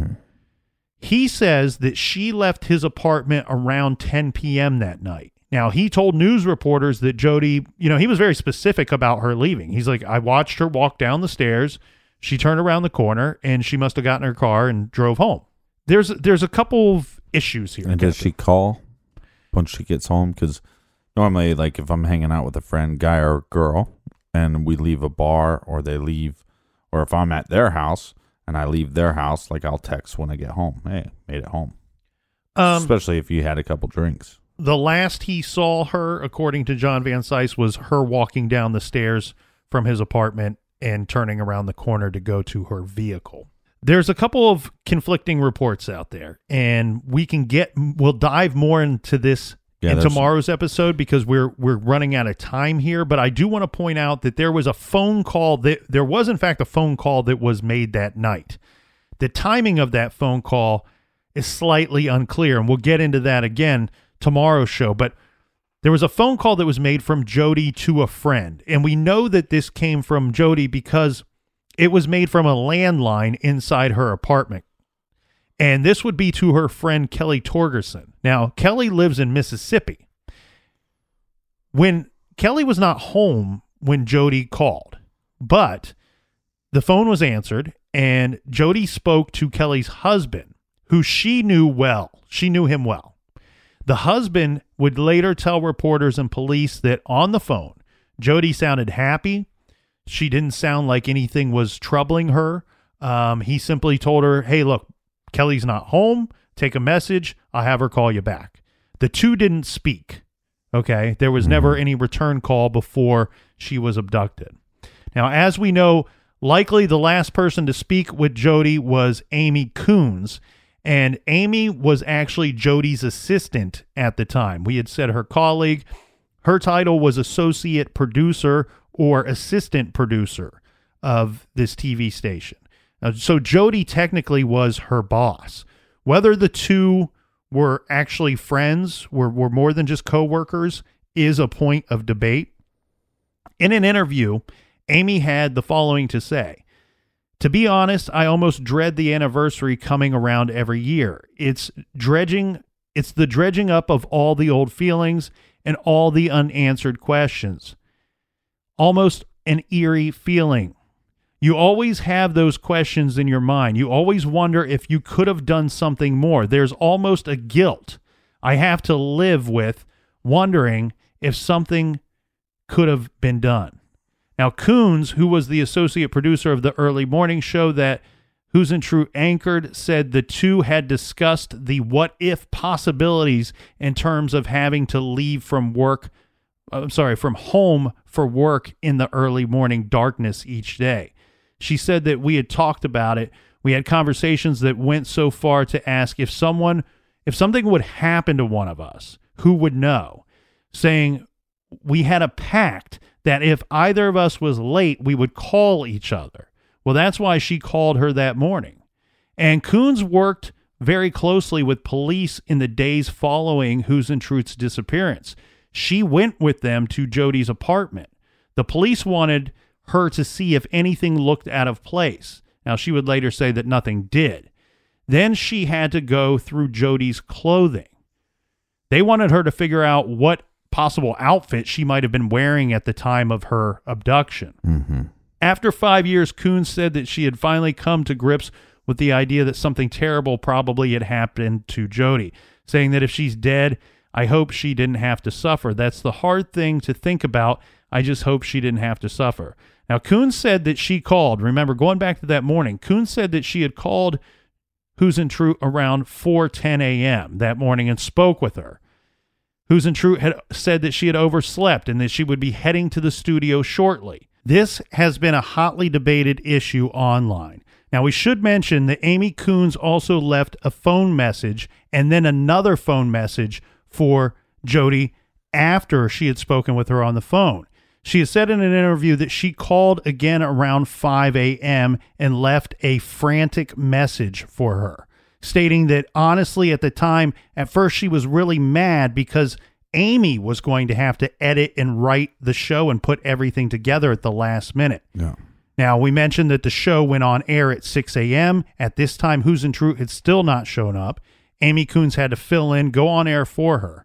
He says that she left his apartment around 10 p.m. that night. Now, he told news reporters that Jody, he was very specific about her leaving. He's like, I watched her walk down the stairs. She turned around the corner, and she must have gotten in her car and drove home. There's a couple of issues here. And does she call once she gets home? Because normally, like if I'm hanging out with a friend, guy or girl, and we leave a bar or they leave, or if I'm at their house and I leave their house, like I'll text when I get home, hey, made it home. Especially if you had a couple drinks. The last he saw her, according to John Van Cise, was her walking down the stairs from his apartment and turning around the corner to go to her vehicle. There's a couple of conflicting reports out there, and we'll dive more into this in tomorrow's episode because we're running out of time here. But I do want to point out that there was a phone call there was in fact a phone call that was made that night. The timing of that phone call is slightly unclear, and we'll get into that again tomorrow's show. But there was a phone call that was made from Jody to a friend, and we know that this came from Jody because it was made from a landline inside her apartment. And this would be to her friend Kelly Torgerson. Now, Kelly lives in Mississippi. When Kelly was not home when Jody called, but the phone was answered, and Jody spoke to Kelly's husband, who she knew well. She knew him well. The husband would later tell reporters and police that on the phone, Jody sounded happy. She didn't sound like anything was troubling her. He simply told her, hey, look, Kelly's not home. Take a message. I'll have her call you back. The two didn't speak. Okay. There was never any return call before she was abducted. Now, as we know, Likely the last person to speak with Jody was Amy Coons, and Amy was actually Jody's assistant at the time. We had said her colleague. Her title was associate producer or assistant producer of this TV station. So Jody technically was her boss. Whether the two were actually friends, were more than just co-workers, is a point of debate. In an interview, Amy had the following to say: "To be honest, I almost dread the anniversary coming around every year. It's the dredging up of all the old feelings and all the unanswered questions. Almost an eerie feeling. You always have those questions in your mind. You always wonder if you could have done something more. There's almost a guilt I have to live with, wondering if something could have been done." Now, Coons, who was the associate producer of the early morning show that Who's in True anchored, said the two had discussed the what-if possibilities in terms of having to leave from home for work in the early morning darkness each day. She said that we had talked about it. We had conversations that went so far to ask if something would happen to one of us, who would know? Saying we had a pact that if either of us was late, we would call each other. Well, that's why she called her that morning. And Coons worked very closely with police in the days following Who's in Truth's disappearance. She went with them to Jody's apartment. The police wanted her to see if anything looked out of place. Now, she would later say that nothing did. Then she had to go through Jody's clothing. They wanted her to figure out what possible outfit she might have been wearing at the time of her abduction. Mm-hmm. After 5 years, Coons said that she had finally come to grips with the idea that something terrible probably had happened to Jody, saying that if she's dead, I hope she didn't have to suffer. That's the hard thing to think about. I just hope she didn't have to suffer. Now, Coons said that she called. Remember, going back to that morning, Coons said that she had called Who's in True around 4:10 a.m. that morning and spoke with her. Who's in True had said that she had overslept and that she would be heading to the studio shortly. This has been a hotly debated issue online. Now, we should mention that Amy Coons also left a phone message and then another phone message for Jody after she had spoken with her on the phone. She has said in an interview that she called again around 5 a.m. and left a frantic message for her, stating that honestly at the time, at first she was really mad because Amy was going to have to edit and write the show and put everything together at the last minute. Yeah. Now, we mentioned that the show went on air at 6 a.m. At this time, Who's in True had still not shown up. Amy Coons had to fill in, go on air for her.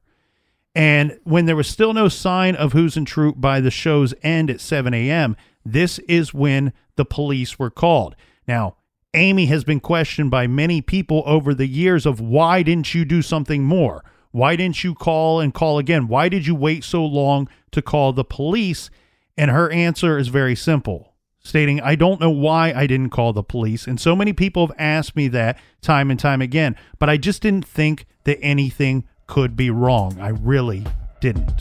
And when there was still no sign of Who's in True by the show's end at 7 a.m., this is when the police were called. Now, Amy has been questioned by many people over the years of why didn't you do something more? Why didn't you call and call again? Why did you wait so long to call the police? And her answer is very simple, stating, I don't know why I didn't call the police. And so many people have asked me that time and time again, but I just didn't think that anything could be wrong. I really didn't.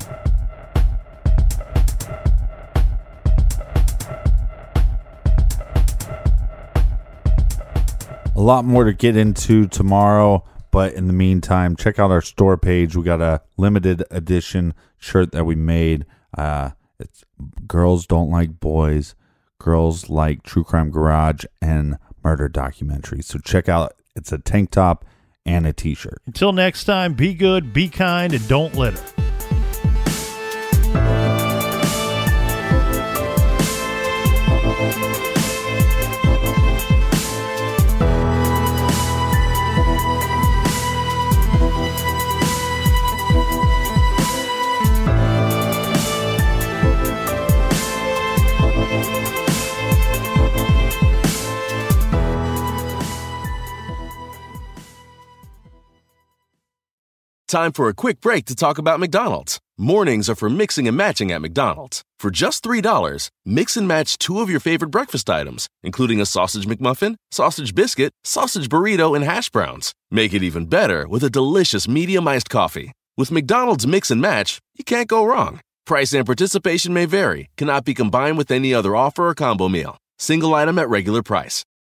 A lot more to get into tomorrow, but in the meantime, check out our store page. We got a limited edition shirt that we made. It's Girls Don't Like Boys, Girls Like True Crime Garage, and Murder Documentaries. So check out, it's a tank top and a t-shirt. Until next time, be good, be kind, and don't litter. Time for a quick break to talk about McDonald's. Mornings are for mixing and matching at McDonald's. For just $3, mix and match two of your favorite breakfast items, including a sausage McMuffin, sausage biscuit, sausage burrito, and hash browns. Make it even better with a delicious medium iced coffee. With McDonald's Mix and Match, you can't go wrong. Price and participation may vary, cannot be combined with any other offer or combo meal. Single item at regular price.